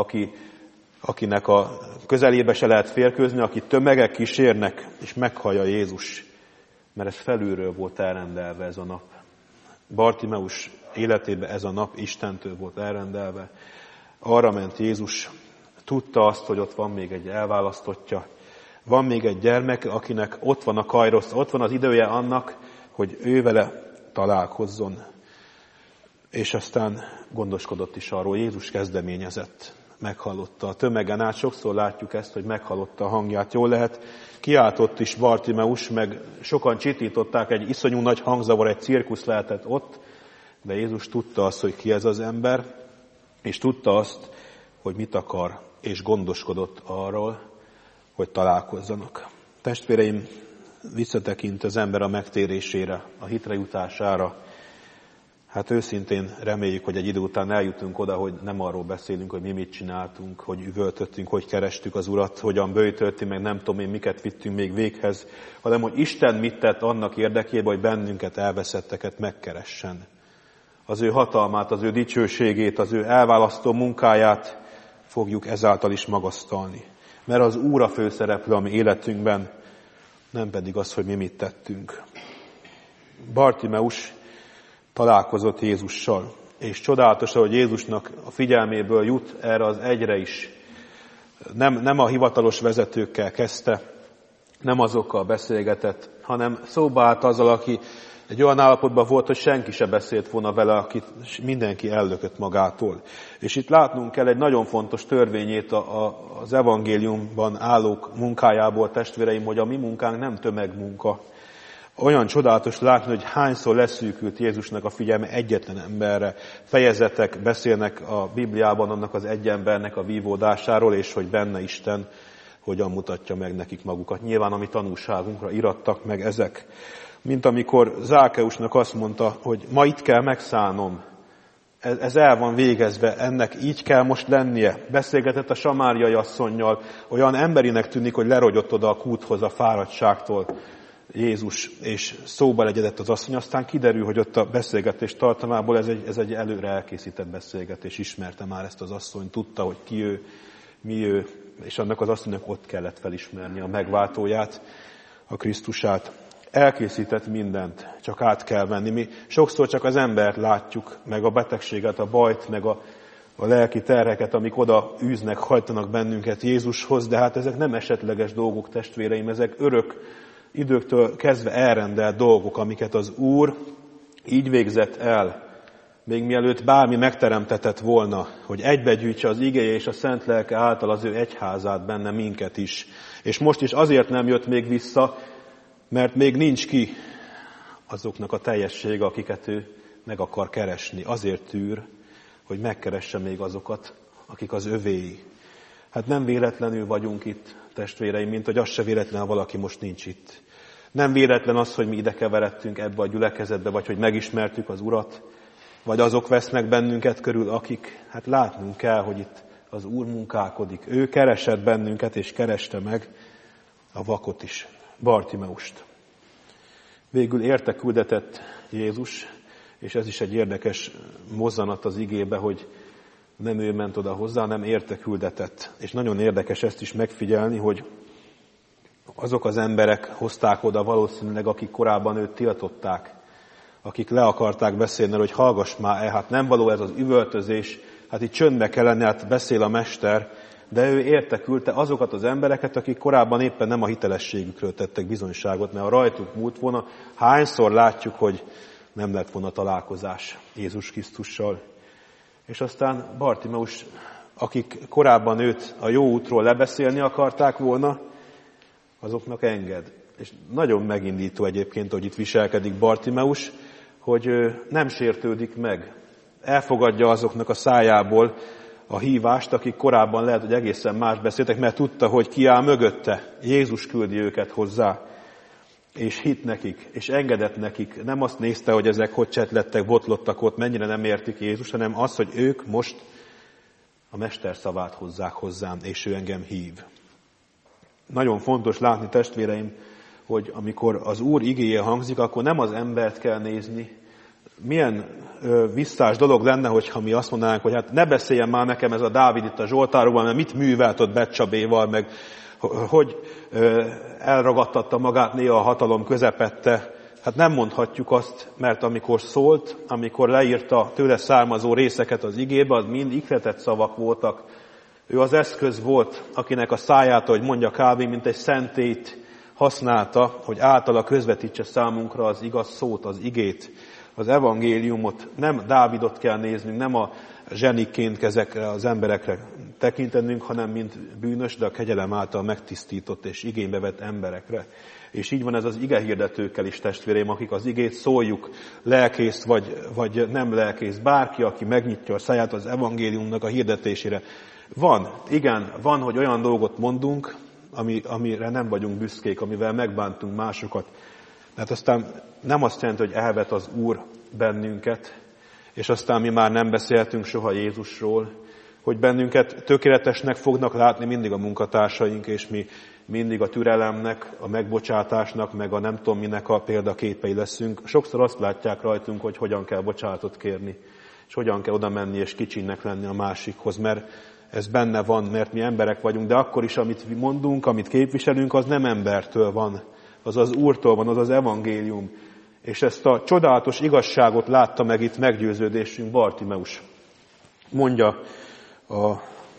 akinek a közelébe se lehet férkőzni, aki tömegek kísérnek, és meghallja Jézus, mert ez felülről volt elrendelve ez a nap. Bartimeus életében ez a nap Istentől volt elrendelve. Arra ment Jézus, tudta azt, hogy ott van még egy elválasztottja, van még egy gyermek, akinek ott van a kairosz, ott van az idője annak, hogy ő vele találkozzon. És aztán gondoskodott is arról, Jézus kezdeményezett, meghallotta. A tömegen át sokszor látjuk ezt, hogy meghallotta a hangját. Jól lehet, kiáltott is Bartimeus, meg sokan csitították, egy iszonyú nagy hangzavar, egy cirkusz lehetett ott, de Jézus tudta azt, hogy ki ez az ember, és tudta azt, hogy mit akar, és gondoskodott arról, hogy találkozzanak. Testvéreim, visszatekint az ember a megtérésére, a hitre jutására. Hát őszintén reméljük, hogy egy idő után eljutunk oda, hogy nem arról beszélünk, hogy mi mit csináltunk, hogy üvöltöttünk, hogy kerestük az Urat, hogyan böjtöltünk, meg nem tudom én miket vittünk még véghez, hanem hogy Isten mit tett annak érdekében, hogy bennünket elveszetteket megkeressen. Az ő hatalmát, az ő dicsőségét, az ő elválasztó munkáját fogjuk ezáltal is magasztalni. Mert az Úr a főszereplő a mi életünkben, nem pedig az, hogy mi mit tettünk. Bartimeus találkozott Jézussal, és csodálatos, hogy Jézusnak a figyelméből jut erre az egyre is. Nem a hivatalos vezetőkkel kezdte, nem azokkal beszélgetett, hanem szóba állt azzal, aki egy olyan állapotban volt, hogy senki se beszélt volna vele, akit mindenki ellökött magától. És itt látnunk kell egy nagyon fontos törvényét az evangéliumban állók munkájából, testvéreim, hogy a mi munkánk nem tömegmunka. Olyan csodálatos látni, hogy hányszor leszűkült Jézusnak a figyelme egyetlen emberre. Fejezetek beszélnek a Bibliában annak az egy embernek a vívódásáról, és hogy benne Isten hogyan mutatja meg nekik magukat. Nyilván a mi tanúságunkra irattak meg ezek. Mint amikor Zákeusnak azt mondta, hogy ma itt kell megszállnom. Ez el van végezve, ennek így kell most lennie. Beszélgetett a samáriai asszonnyal, olyan emberinek tűnik, hogy lerogyott oda a kúthoz a fáradtságtól Jézus, és szóba legyedett az asszony. Aztán kiderül, hogy ott a beszélgetés tartalmából ez egy előre elkészített beszélgetés. Ismerte már ezt az asszony, tudta, hogy ki ő, mi ő, és annak az asszonynak ott kellett felismerni a megváltóját, a Krisztusát. Elkészített mindent, csak át kell venni. Mi sokszor csak az embert látjuk, meg a betegséget, a bajt, meg a lelki terheket, amik oda űznek, hajtanak bennünket Jézushoz, de hát ezek nem esetleges dolgok, testvéreim, ezek örök időktől kezdve elrendelt dolgok, amiket az Úr így végzett el, még mielőtt bármi megteremtetett volna, hogy egybegyűjtse az igéje és a szent lelke által az ő egyházát, benne minket is. És most is azért nem jött még vissza, mert még nincs ki azoknak a teljessége, akiket ő meg akar keresni. Azért tűr, hogy megkeresse még azokat, akik az övéi. Hát nem véletlenül vagyunk itt, testvéreim, mint hogy az se véletlen, ha valaki most nincs itt. Nem véletlen az, hogy mi ide keveredtünk ebbe a gyülekezetbe, vagy hogy megismertük az Urat, vagy azok vesznek bennünket körül, akik, hát látnunk kell, hogy itt az Úr munkálkodik. Ő keresett bennünket, és kereste meg a vakot is, Bartimeust. Végül érte küldetett Jézus, és ez is egy érdekes mozzanat az igébe, hogy nem ő ment oda hozzá, hanem érte küldetett. És nagyon érdekes ezt is megfigyelni, hogy azok az emberek hozták oda valószínűleg, akik korábban őt tiltották, akik le akarták beszélni, hogy hallgass már el, hát nem való ez az üvöltözés, hát itt csöndbe kell lenni, hát beszél a mester, de ő érte küldte azokat az embereket, akik korábban éppen nem a hitelességükről tettek bizonyságot, mert ha rajtuk múlt volna, hányszor látjuk, hogy nem lett volna találkozás Jézus Krisztussal. És aztán Bartimeus, akik korábban őt a jó útról lebeszélni akarták volna, azoknak enged. És nagyon megindító egyébként, hogy itt viselkedik Bartimeus, hogy nem sértődik meg. Elfogadja azoknak a szájából a hívást, akik korábban lehet, hogy egészen más beszéltek, mert tudta, hogy ki áll mögötte. Jézus küldi őket hozzá, és hitt nekik, és engedett nekik. Nem azt nézte, hogy ezek hogy csetlettek, botlottak ott, mennyire nem értik Jézus, hanem az, hogy ők most a mester szavát hozzák hozzám, és ő engem hív. Nagyon fontos látni, testvéreim, hogy amikor az Úr igéje hangzik, akkor nem az embert kell nézni. Milyen visszás dolog lenne, hogyha mi azt mondanánk, hogy hát ne beszéljen már nekem ez a Dávid itt a Zsoltárokban, mert mit művelt ott Betcsabéval, meg hogy elragadtatta magát néha a hatalom közepette. Hát nem mondhatjuk azt, mert amikor szólt, amikor leírta tőle származó részeket az igébe, az mind ihletett szavak voltak. Ő az eszköz volt, akinek a száját, ahogy mondja Calvin, mint egy szentét használta, hogy általa közvetítse számunkra az igaz szót, az igét, az evangéliumot. Nem Dávidot kell néznünk, nem a zseniként ezekre az emberekre tekintenünk, hanem mint bűnös, de a kegyelem által megtisztított és igénybe vett emberekre. És így van ez az igehirdetőkkel is, testvéreim, akik az igét szóljuk, lelkész vagy nem lelkész, bárki, aki megnyitja a száját az evangéliumnak a hirdetésére. Van, hogy olyan dolgot mondunk, amire nem vagyunk büszkék, amivel megbántunk másokat. Tehát aztán nem azt jelenti, hogy elvet az Úr bennünket, és aztán mi már nem beszélhetünk soha Jézusról, hogy bennünket tökéletesnek fognak látni mindig a munkatársaink, és mi mindig a türelemnek, a megbocsátásnak, meg a nem tudom minek a példaképei leszünk. Sokszor azt látják rajtunk, hogy hogyan kell bocsánatot kérni, és hogyan kell oda menni és kicsinnek lenni a másikhoz, mert ez benne van, mert mi emberek vagyunk, de akkor is, amit mondunk, amit képviselünk, az nem embertől van, az az Úrtól van, az az evangélium. És ezt a csodálatos igazságot látta meg itt meggyőződésünk Bartimeus. Mondja a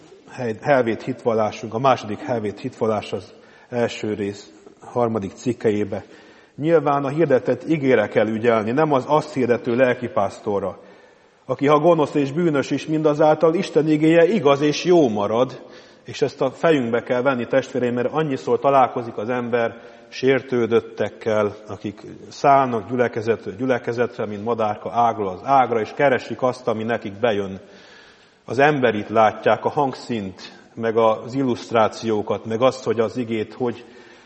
helvét hitvallásunk, a második helvét hitvallás az első rész, 3. cikkejébe. Nyilván a hirdetett igére kell ügyelni, nem az azt hirdető lelkipásztorra, aki ha gonosz és bűnös is, mindazáltal Isten igéje igaz és jó marad, és ezt a fejünkbe kell venni, testvéreim, mert annyiszor találkozik az ember sértődöttekkel, akik szállnak gyülekezetről gyülekezetre, mint madárka ágról az ágra, és keresik azt, ami nekik bejön. Az emberit látják, a hangszint, meg az illusztrációkat, meg azt, hogy az igét hogy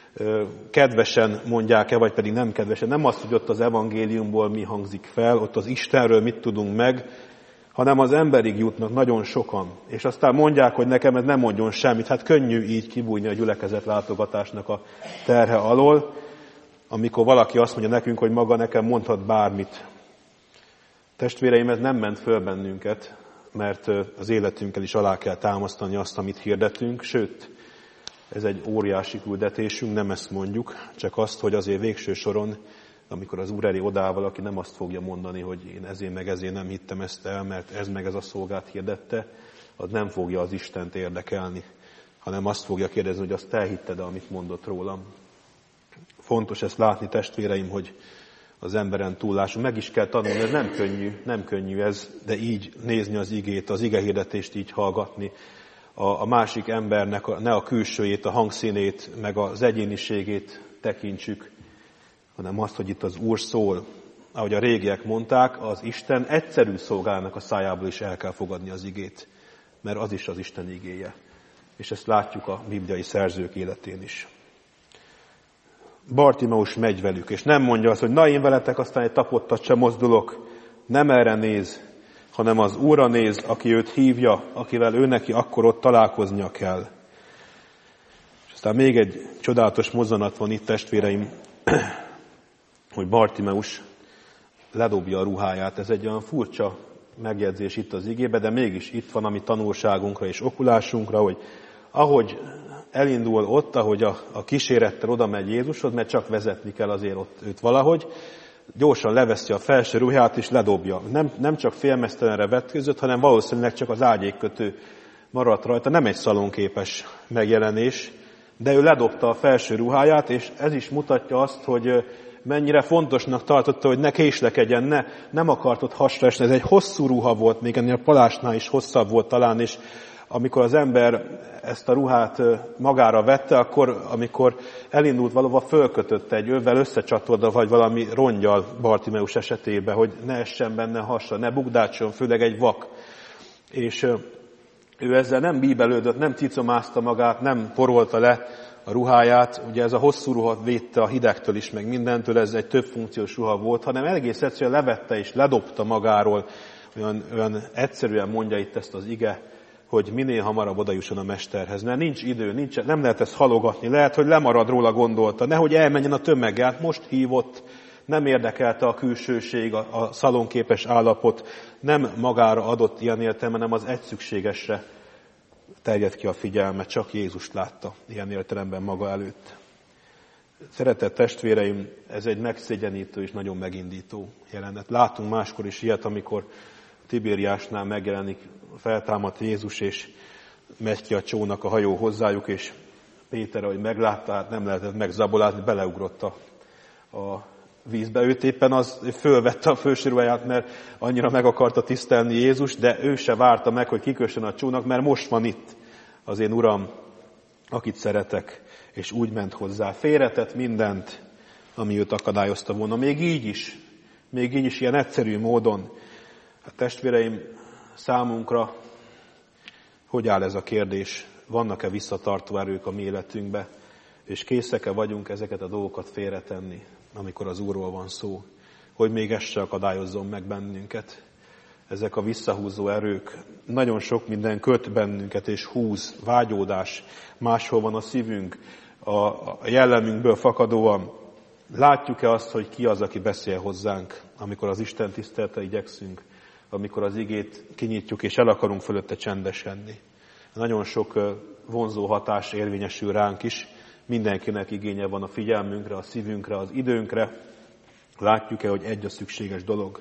kedvesen mondják-e, vagy pedig nem kedvesen. Nem azt, hogy ott az evangéliumból mi hangzik fel, ott az Istenről mit tudunk meg, hanem az emberig jutnak nagyon sokan. És aztán mondják, hogy nekem ez nem mondjon semmit. Hát könnyű így kibújni a gyülekezet látogatásnak a terhe alól, amikor valaki azt mondja nekünk, hogy maga nekem mondhat bármit. Testvéreim, ez nem ment föl bennünket, mert az életünkkel is alá kell támasztani azt, amit hirdetünk, sőt, ez egy óriási küldetésünk, nem ezt mondjuk, csak azt, hogy azért végső soron, amikor az Úr elé odáll valaki, nem azt fogja mondani, hogy én ezért nem hittem ezt el, mert ez meg ez a szolgát hirdette, az nem fogja az Istent érdekelni, hanem azt fogja kérdezni, hogy azt elhitted, amit mondott rólam. Fontos ezt látni, testvéreim, hogy az emberen túlláson. Meg is kell tanulni, ez nem könnyű ez, de így nézni az igét, az igehirdetést így hallgatni. A másik embernek ne a külsőjét, a hangszínét, meg az egyéniségét tekintsük, hanem azt, hogy itt az Úr szól. Ahogy a régiek mondták, az Isten egyszerű szolgálának a szájából is el kell fogadni az igét, mert az is az Isten igéje. És ezt látjuk a bibliai szerzők életén is. Bartimeus megy velük, és nem mondja azt, hogy na én veletek aztán egy tapottat sem mozdulok, nem erre néz, hanem az Úrra néz, aki őt hívja, akivel ő neki akkor ott találkoznia kell. És aztán még egy csodálatos mozzanat van itt, testvéreim, hogy Bartimeus ledobja a ruháját. Ez egy olyan furcsa megjegyzés itt az igébe, de mégis itt van a mi tanulságunkra és okulásunkra, hogy ahogy elindul ott, ahogy a kísérettel oda megy Jézushoz, mert csak vezetni kell azért ott őt valahogy, gyorsan leveszi a felső ruhát és ledobja. Nem csak félmeztelenre vetközött, hanem valószínűleg csak az ágyékkötő maradt rajta. Nem egy szalonképes megjelenés, de ő ledobta a felső ruháját, és ez is mutatja azt, hogy mennyire fontosnak tartotta, hogy ne késlekedjen, nem akart ott hasra esni. Ez egy hosszú ruha volt, még ennél a palásnál is hosszabb volt talán, és amikor az ember ezt a ruhát magára vette, akkor, amikor elindult valahova, fölkötötte egy övvel összecsatolva, vagy valami rongyal Bartimeus esetében, hogy ne essen benne hasra, ne bukdácson, főleg egy vak. És ő ezzel nem bíbelődött, nem cicomázta magát, nem porolta le a ruháját. Ugye ez a hosszú ruha védte a hidegtől is, meg mindentől, ez egy több funkciós ruha volt, hanem egész egyszerűen levette és ledobta magáról. Olyan egyszerűen mondja itt ezt az ige, hogy minél hamarabb odajusson a mesterhez. Mert nincs idő, nem lehet ezt halogatni. Lehet, hogy lemarad róla, gondolta. Nehogy elmenjen a tömeggel. Most hívott, nem érdekelte a külsőség, a szalonképes állapot. Nem magára adott ilyen értelemben, hanem az egyszükségesre terjedt ki a figyelme. Csak Jézust látta ilyen értelemben maga előtt. Szeretett testvéreim, ez egy megszégyenítő és nagyon megindító jelenet. Látunk máskor is ilyet, amikor Tibériásnál megjelenik, feltámadt Jézus, és megy ki a csónak a hajó hozzájuk, és Péter, ahogy meglátta, hát nem lehetett megzabolátni, beleugrott a vízbe. Őt éppen az fölvette a felső ruháját, mert annyira meg akarta tisztelni Jézus, de ő se várta meg, hogy kikössön a csónak, mert most van itt az én Uram, akit szeretek, és úgy ment hozzá. Félretett mindent, ami őt akadályozta volna. Még így is ilyen egyszerű módon. A testvéreim, számunkra hogy áll ez a kérdés? Vannak-e visszatartó erők a mi életünkbe? És készek-e vagyunk ezeket a dolgokat félretenni, amikor az Úrról van szó? Hogy még ez se akadályozzon meg bennünket? Ezek a visszahúzó erők, nagyon sok minden köt bennünket és húz, vágyódás, máshol van a szívünk, a jellemünkből fakadóan. Látjuk-e azt, hogy ki az, aki beszél hozzánk, amikor az Isten tiszteletre igyekszünk, amikor az igét kinyitjuk, és el akarunk fölötte csendesedni. Nagyon sok vonzó hatás érvényesül ránk is, mindenkinek igénye van a figyelmünkre, a szívünkre, az időnkre. Látjuk-e, hogy egy a szükséges dolog?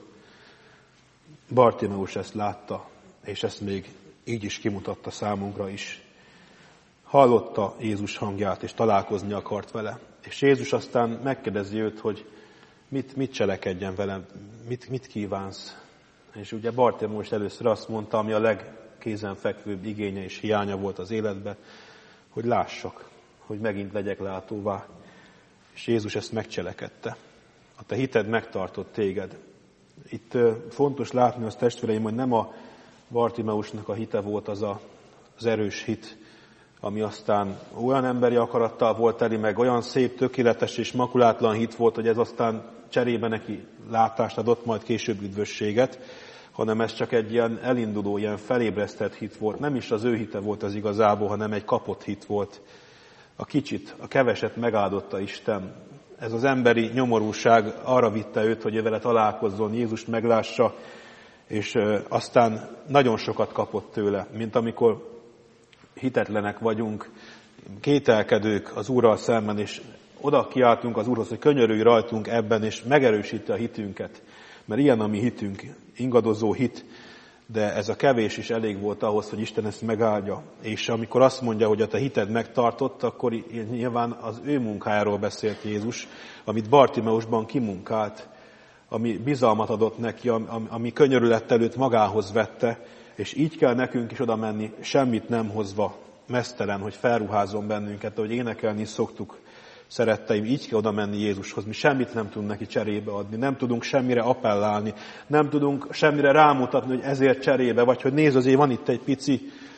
Bartimeus ezt látta, és ezt még így is kimutatta számunkra is. Hallotta Jézus hangját, és találkozni akart vele. És Jézus aztán megkérdezi őt, hogy mit cselekedjen velem, mit kívánsz? És ugye Bartimeus először azt mondta, ami a legkézenfekvőbb igénye és hiánya volt az életben, hogy lássak, hogy megint legyek látóvá. És Jézus ezt megcselekedte. A te hited megtartott téged. Itt fontos látni azt, testvéreim, hogy nem a Bartimeusnak a hite volt az erős hit, ami aztán olyan emberi akarattal volt teli, meg olyan szép, tökéletes és makulátlan hit volt, hogy ez aztán cserébe neki látást adott, majd később üdvösséget, hanem ez csak egy ilyen elinduló, ilyen felébresztett hit volt. Nem is az ő hite volt az igazából, hanem egy kapott hit volt. A kicsit, a keveset megáldotta Isten. Ez az emberi nyomorúság arra vitte őt, hogy vele találkozzon, Jézust meglássa, és aztán nagyon sokat kapott tőle, mint amikor hitetlenek vagyunk, kételkedők az Úrral szemben, és oda kiáltunk az Úrhoz, hogy könyörülj rajtunk ebben, és megerősíti a hitünket. Mert ilyen a mi hitünk, ingadozó hit, de ez a kevés is elég volt ahhoz, hogy Isten ezt megáldja. És amikor azt mondja, hogy a te hited megtartott, akkor nyilván az ő munkájáról beszélt Jézus, amit Bartimeusban kimunkált. ami bizalmat adott neki, ami könyörülettel őt magához vette, és így kell nekünk is oda menni, semmit nem hozva, meztelen, hogy felruházzon bennünket, ahogy énekelni szoktuk, szeretteim, így kell oda menni Jézushoz. Mi semmit nem tudunk neki cserébe adni, nem tudunk semmire appellálni, nem tudunk semmire rámutatni, hogy ezért cserébe, vagy hogy nézd, azért van itt egy pici,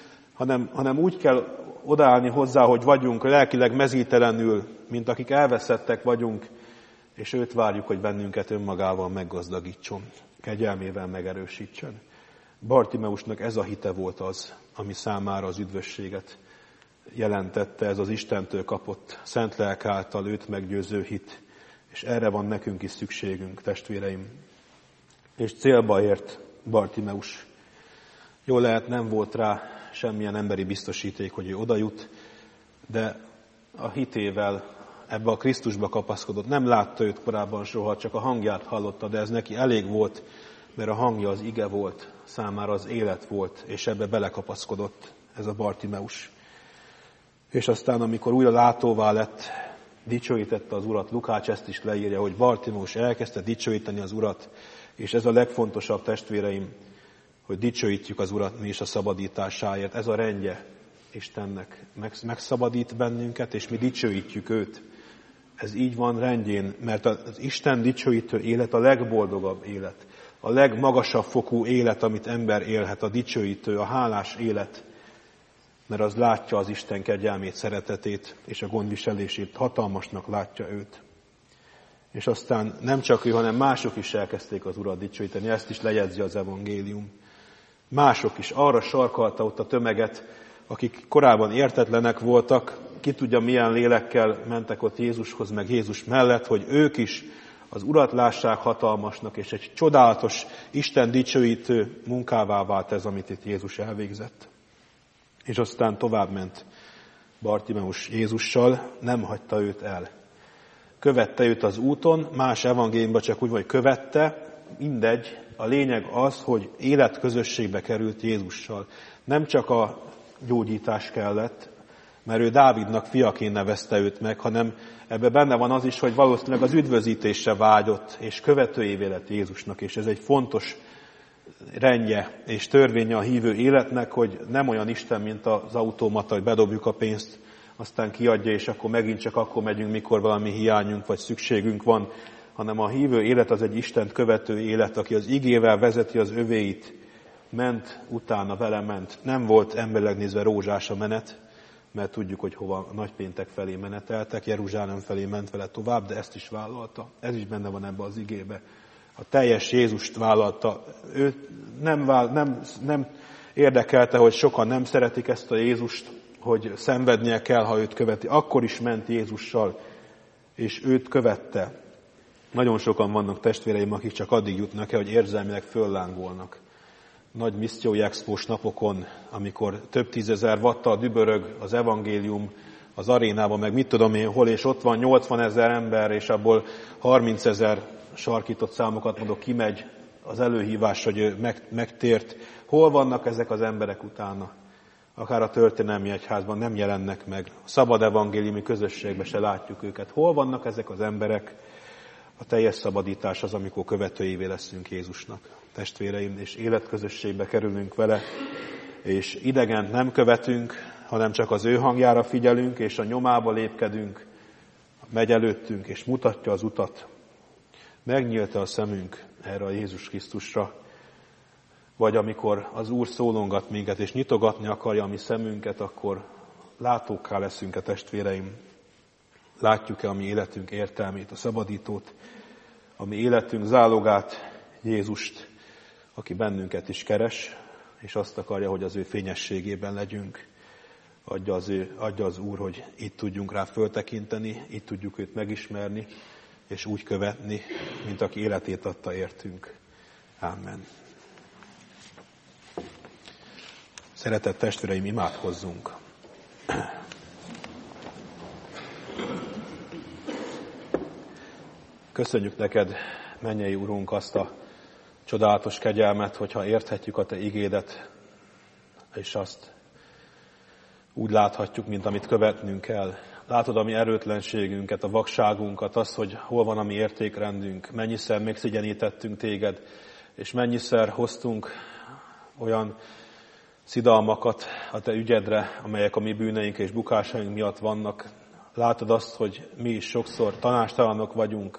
hanem úgy kell odaállni hozzá, hogy vagyunk lelkileg mezítelenül, mint akik elveszettek vagyunk, és őt várjuk, hogy bennünket önmagával meggazdagítson, kegyelmével megerősítsen. Bartimeusnak ez a hite volt az, ami számára az üdvösséget jelentette, ez az Istentől kapott szent lelk által őt meggyőző hit, és erre van nekünk is szükségünk, testvéreim. És célba ért Bartimeus. Jól lehet, nem volt rá semmilyen emberi biztosíték, hogy ő oda jut, de a hitével ebbe a Krisztusba kapaszkodott. Nem látta őt korábban soha, csak a hangját hallotta, de ez neki elég volt, mert a hangja az ige volt, számára az élet volt, és ebbe belekapaszkodott ez a Bartimeus. És aztán, amikor újra látóvá lett, dicsőítette az Urat. Lukács ezt is leírja, hogy Bartimeus elkezdte dicsőíteni az Urat, és ez a legfontosabb, testvéreim, hogy dicsőítjük az Urat mi is a szabadításáért. Ez a rendje Istennek. Megszabadít bennünket, és mi dicsőítjük őt. Ez így van rendjén, mert az Isten dicsőítő élet a legboldogabb élet. A legmagasabb fokú élet, amit ember élhet, a dicsőítő, a hálás élet. Mert az látja az Isten kegyelmét, szeretetét és a gondviselését, hatalmasnak látja őt. És aztán nem csak ő, hanem mások is elkezdték az Urat dicsőíteni, ezt is lejegyzi az evangélium. Mások is arra sarkalta ott a tömeget, akik korábban értetlenek voltak, ki tudja milyen lélekkel mentek ott Jézushoz, meg Jézus mellett, hogy ők is az Urat lássák hatalmasnak, és egy csodálatos, Isten dicsőítő munkává vált ez, amit itt Jézus elvégzett. És aztán továbbment Bartimeus Jézussal, nem hagyta őt el. Követte őt az úton, más evangéliumban csak úgy, hogy követte, mindegy, a lényeg az, hogy életközösségbe került Jézussal. Nem csak a gyógyítás kellett, mert ő Dávidnak fiaként nevezte őt meg, hanem ebben benne van az is, hogy valószínűleg az üdvözítésre vágyott, és követőjévé lett Jézusnak, és ez egy fontos rendje és törvénye a hívő életnek, hogy nem olyan Isten, mint az automata, hogy bedobjuk a pénzt, aztán kiadja, és akkor megint csak akkor megyünk, mikor valami hiányunk vagy szükségünk van, hanem a hívő élet az egy Istent követő élet, aki az igével vezeti az övéit, ment, utána vele ment. Nem volt emberileg nézve rózsás a menet, mert tudjuk, hogy hova nagypéntek felé meneteltek, Jeruzsálem felé ment vele tovább, de ezt is vállalta. Ez is benne van ebbe az igébe. A teljes Jézust vállalta. Ő nem érdekelte, hogy sokan nem szeretik ezt a Jézust, hogy szenvednie kell, ha őt követi. Akkor is ment Jézussal, és őt követte. Nagyon sokan vannak testvéreim, akik csak addig jutnak el, hogy érzelmileg föllángolnak. Nagy missziói expós napokon, amikor több tízezer watttal dübörög az evangélium az arénában, meg mit tudom én hol, és ott van 80 000 ember, és abból 30 000 sarkított számokat mondok, kimegy az előhívás, hogy ő megtért. Hol vannak ezek az emberek utána? Akár a történelmi egyházban nem jelennek meg. A szabad evangéliumi közösségben se látjuk őket. Hol vannak ezek az emberek? A teljes szabadítás az, amikor követőivé leszünk Jézusnak, testvéreim, és életközösségbe kerülünk vele, és idegent nem követünk, hanem csak az ő hangjára figyelünk, és a nyomába lépkedünk, megy előttünk, és mutatja az utat. Megnyílt a szemünk erre a Jézus Krisztusra, vagy amikor az Úr szólongat minket, és nyitogatni akarja a mi szemünket, akkor látókká leszünk a testvéreim. Látjuk-e a mi életünk értelmét, a szabadítót, a mi életünk zálogát, Jézust, aki bennünket is keres, és azt akarja, hogy az ő fényességében legyünk. Adja az Úr, hogy itt tudjunk rá föltekinteni, itt tudjuk őt megismerni, és úgy követni, mint aki életét adta értünk. Amen. Szeretett testvéreim, imádkozzunk! Köszönjük neked, mennyei Urunk, azt a csodálatos kegyelmet, hogyha érthetjük a te igédet, és azt úgy láthatjuk, mint amit követnünk kell. Látod a mi erőtlenségünket, a vakságunkat, azt, hogy hol van a mi értékrendünk, mennyiszer megszigyenítettünk téged, és mennyiszer hoztunk olyan szidalmakat a te ügyedre, amelyek a mi bűneink és bukásaink miatt vannak. Látod azt, hogy mi is sokszor tanástalanok vagyunk,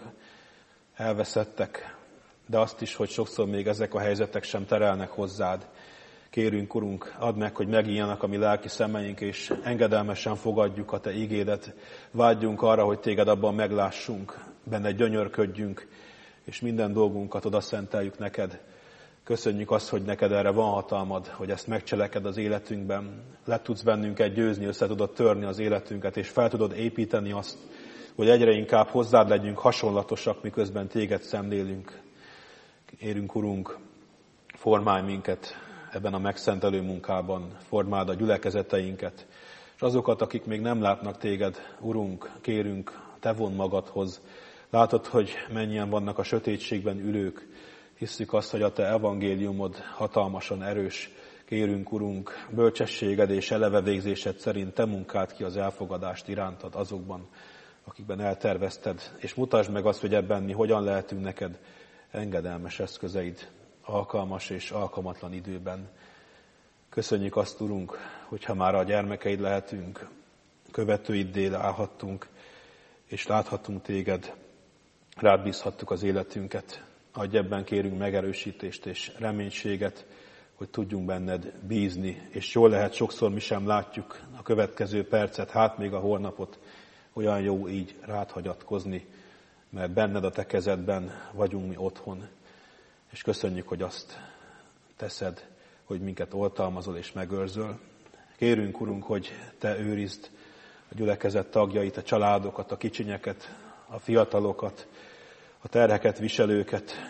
elveszettek, de azt is, hogy sokszor még ezek a helyzetek sem terelnek hozzád. Kérünk, Urunk, add meg, hogy megnyíljanak a mi lelki szemeink, és engedelmesen fogadjuk a te ígédet. Vágyjunk arra, hogy téged abban meglássunk, benne gyönyörködjünk, és minden dolgunkat oda szenteljük neked. Köszönjük azt, hogy neked erre van hatalmad, hogy ezt megcseleked az életünkben. Le tudsz bennünket győzni, össze tudod törni az életünket, és fel tudod építeni azt, hogy egyre inkább hozzád legyünk hasonlatosak, miközben téged szemlélünk. Kérünk, Urunk, formálj minket ebben a megszentelő munkában, formáld a gyülekezeteinket, és azokat, akik még nem látnak téged, Urunk, kérünk, te von magadhoz. Látod, hogy mennyien vannak a sötétségben ülők, hisszük azt, hogy a te evangéliumod hatalmasan erős. Kérünk, Urunk, bölcsességed és eleve végzésed szerint te munkáld ki az elfogadást irántad azokban, akikben eltervezted, és mutasd meg azt, hogy ebben mi hogyan lehetünk neked engedelmes eszközeid, alkalmas és alkalmatlan időben. Köszönjük azt, Urunk, hogyha már a gyermekeid lehetünk, követőiddé állhattunk, és láthatunk téged, rád bízhattuk az életünket. Adj ebben, kérünk megerősítést és reménységet, hogy tudjunk benned bízni, és jól lehet, sokszor mi sem látjuk a következő percet, hát még a holnapot, olyan jó így rád hagyatkozni, mert benned a te kezedben vagyunk mi otthon. És köszönjük, hogy azt teszed, hogy minket oltalmazol és megőrzöl. Kérünk, Urunk, hogy te őrizd a gyülekezet tagjait, a családokat, a kicsinyeket, a fiatalokat, a terheket viselőket,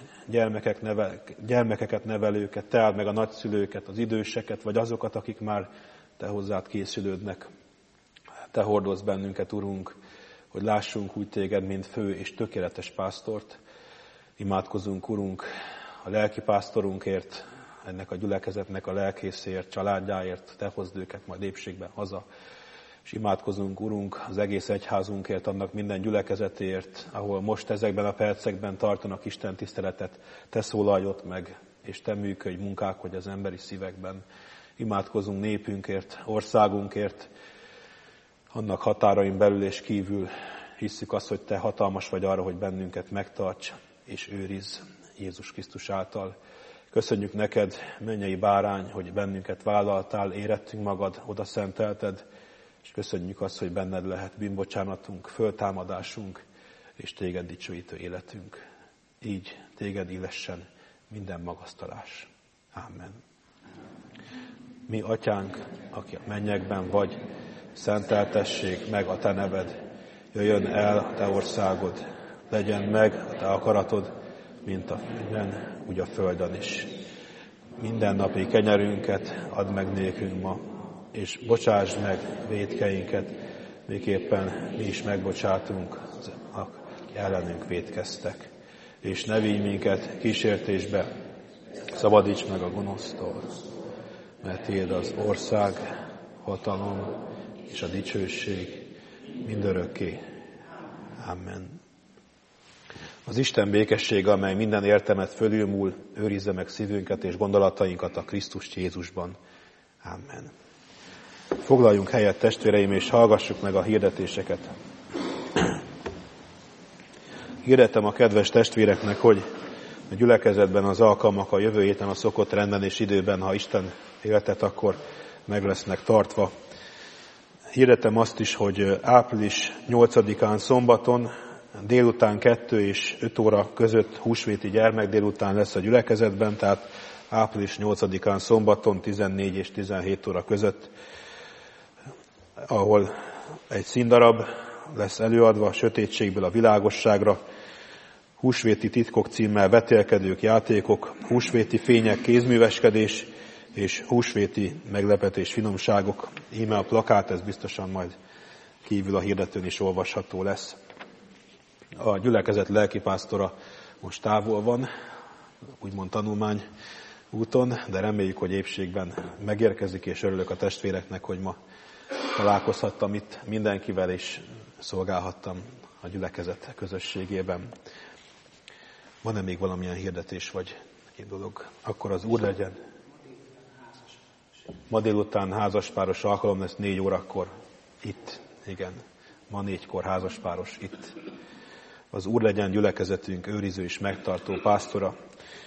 gyermekeket nevelőket, te áld meg a nagyszülőket, az időseket, vagy azokat, akik már te hozzád készülődnek. Te hordozz bennünket, Urunk, hogy lássunk úgy téged, mint fő és tökéletes pásztort. Imádkozunk, Urunk, a lelki pásztorunkért, ennek a gyülekezetnek a lelkészért, családjáért, te hozd őket majd épségben haza. És imádkozunk, Urunk, az egész egyházunkért, annak minden gyülekezetért, ahol most ezekben a percekben tartanak Isten tiszteletet, te szólalj ott meg, és te működj, munkálkodj az emberi szívekben. Imádkozunk népünkért, országunkért, annak határain belül és kívül. Hisszük azt, hogy te hatalmas vagy arra, hogy bennünket megtarts és őrizz Jézus Krisztus által. Köszönjük neked, mennyei bárány, hogy bennünket vállaltál, érettünk magad, oda szentelted, és köszönjük azt, hogy benned lehet bűnbocsánatunk, föltámadásunk és téged dicsőítő életünk. Így téged illessen minden magasztalás. Amen. Mi, Atyánk, aki a mennyekben vagy, szenteltessék meg a te neved, jöjjön el a te országod, legyen meg a te akaratod, mint a fűben, úgy a földön is. Mindennapi kenyerünket add meg nékünk ma, és bocsásd meg vétkeinket, miképpen mi is megbocsátunk azoknak, akik ellenünk vétkeztek. És ne vigy minket kísértésbe, szabadíts meg a gonosztól, mert tiéd az ország, hatalom és a dicsőség mindörökké. Amen. Az Isten békessége, amely minden értelmet fölülmúl, őrizze meg szívünket és gondolatainkat a Krisztus Jézusban. Amen. Foglaljunk helyet, testvéreim, és hallgassuk meg a hirdetéseket. Hirdetem a kedves testvéreknek, hogy a gyülekezetben az alkalmak a jövő héten a szokott renden és időben, ha Isten éltet, akkor meg lesznek tartva. Hirdetem azt is, hogy április 8-án szombaton délután 2 és 5 óra között húsvéti gyermek délután lesz a gyülekezetben, tehát április 8-án szombaton 14 és 17 óra között, ahol egy színdarab lesz előadva, sötétségből a világosságra, húsvéti titkok címmel vetélkedők, játékok, húsvéti fények, kézműveskedés és húsvéti meglepetés, finomságok. Íme a plakát, ez biztosan majd kívül a hirdetőn is olvasható lesz. A gyülekezet lelkipásztora most távol van, úgymond tanulmány úton, de reméljük, hogy épségben megérkezik, és örülök a testvéreknek, hogy ma találkozhattam itt mindenkivel, és szolgálhattam a gyülekezet közösségében. Van-e még valamilyen hirdetés, vagy egy dolog? Akkor az Úr legyen. Ma délután házaspáros alkalom lesz 4 órakor. Itt, igen. Ma 4-kor házaspáros itt. Az Úr legyen gyülekezetünk őriző és megtartó pásztora.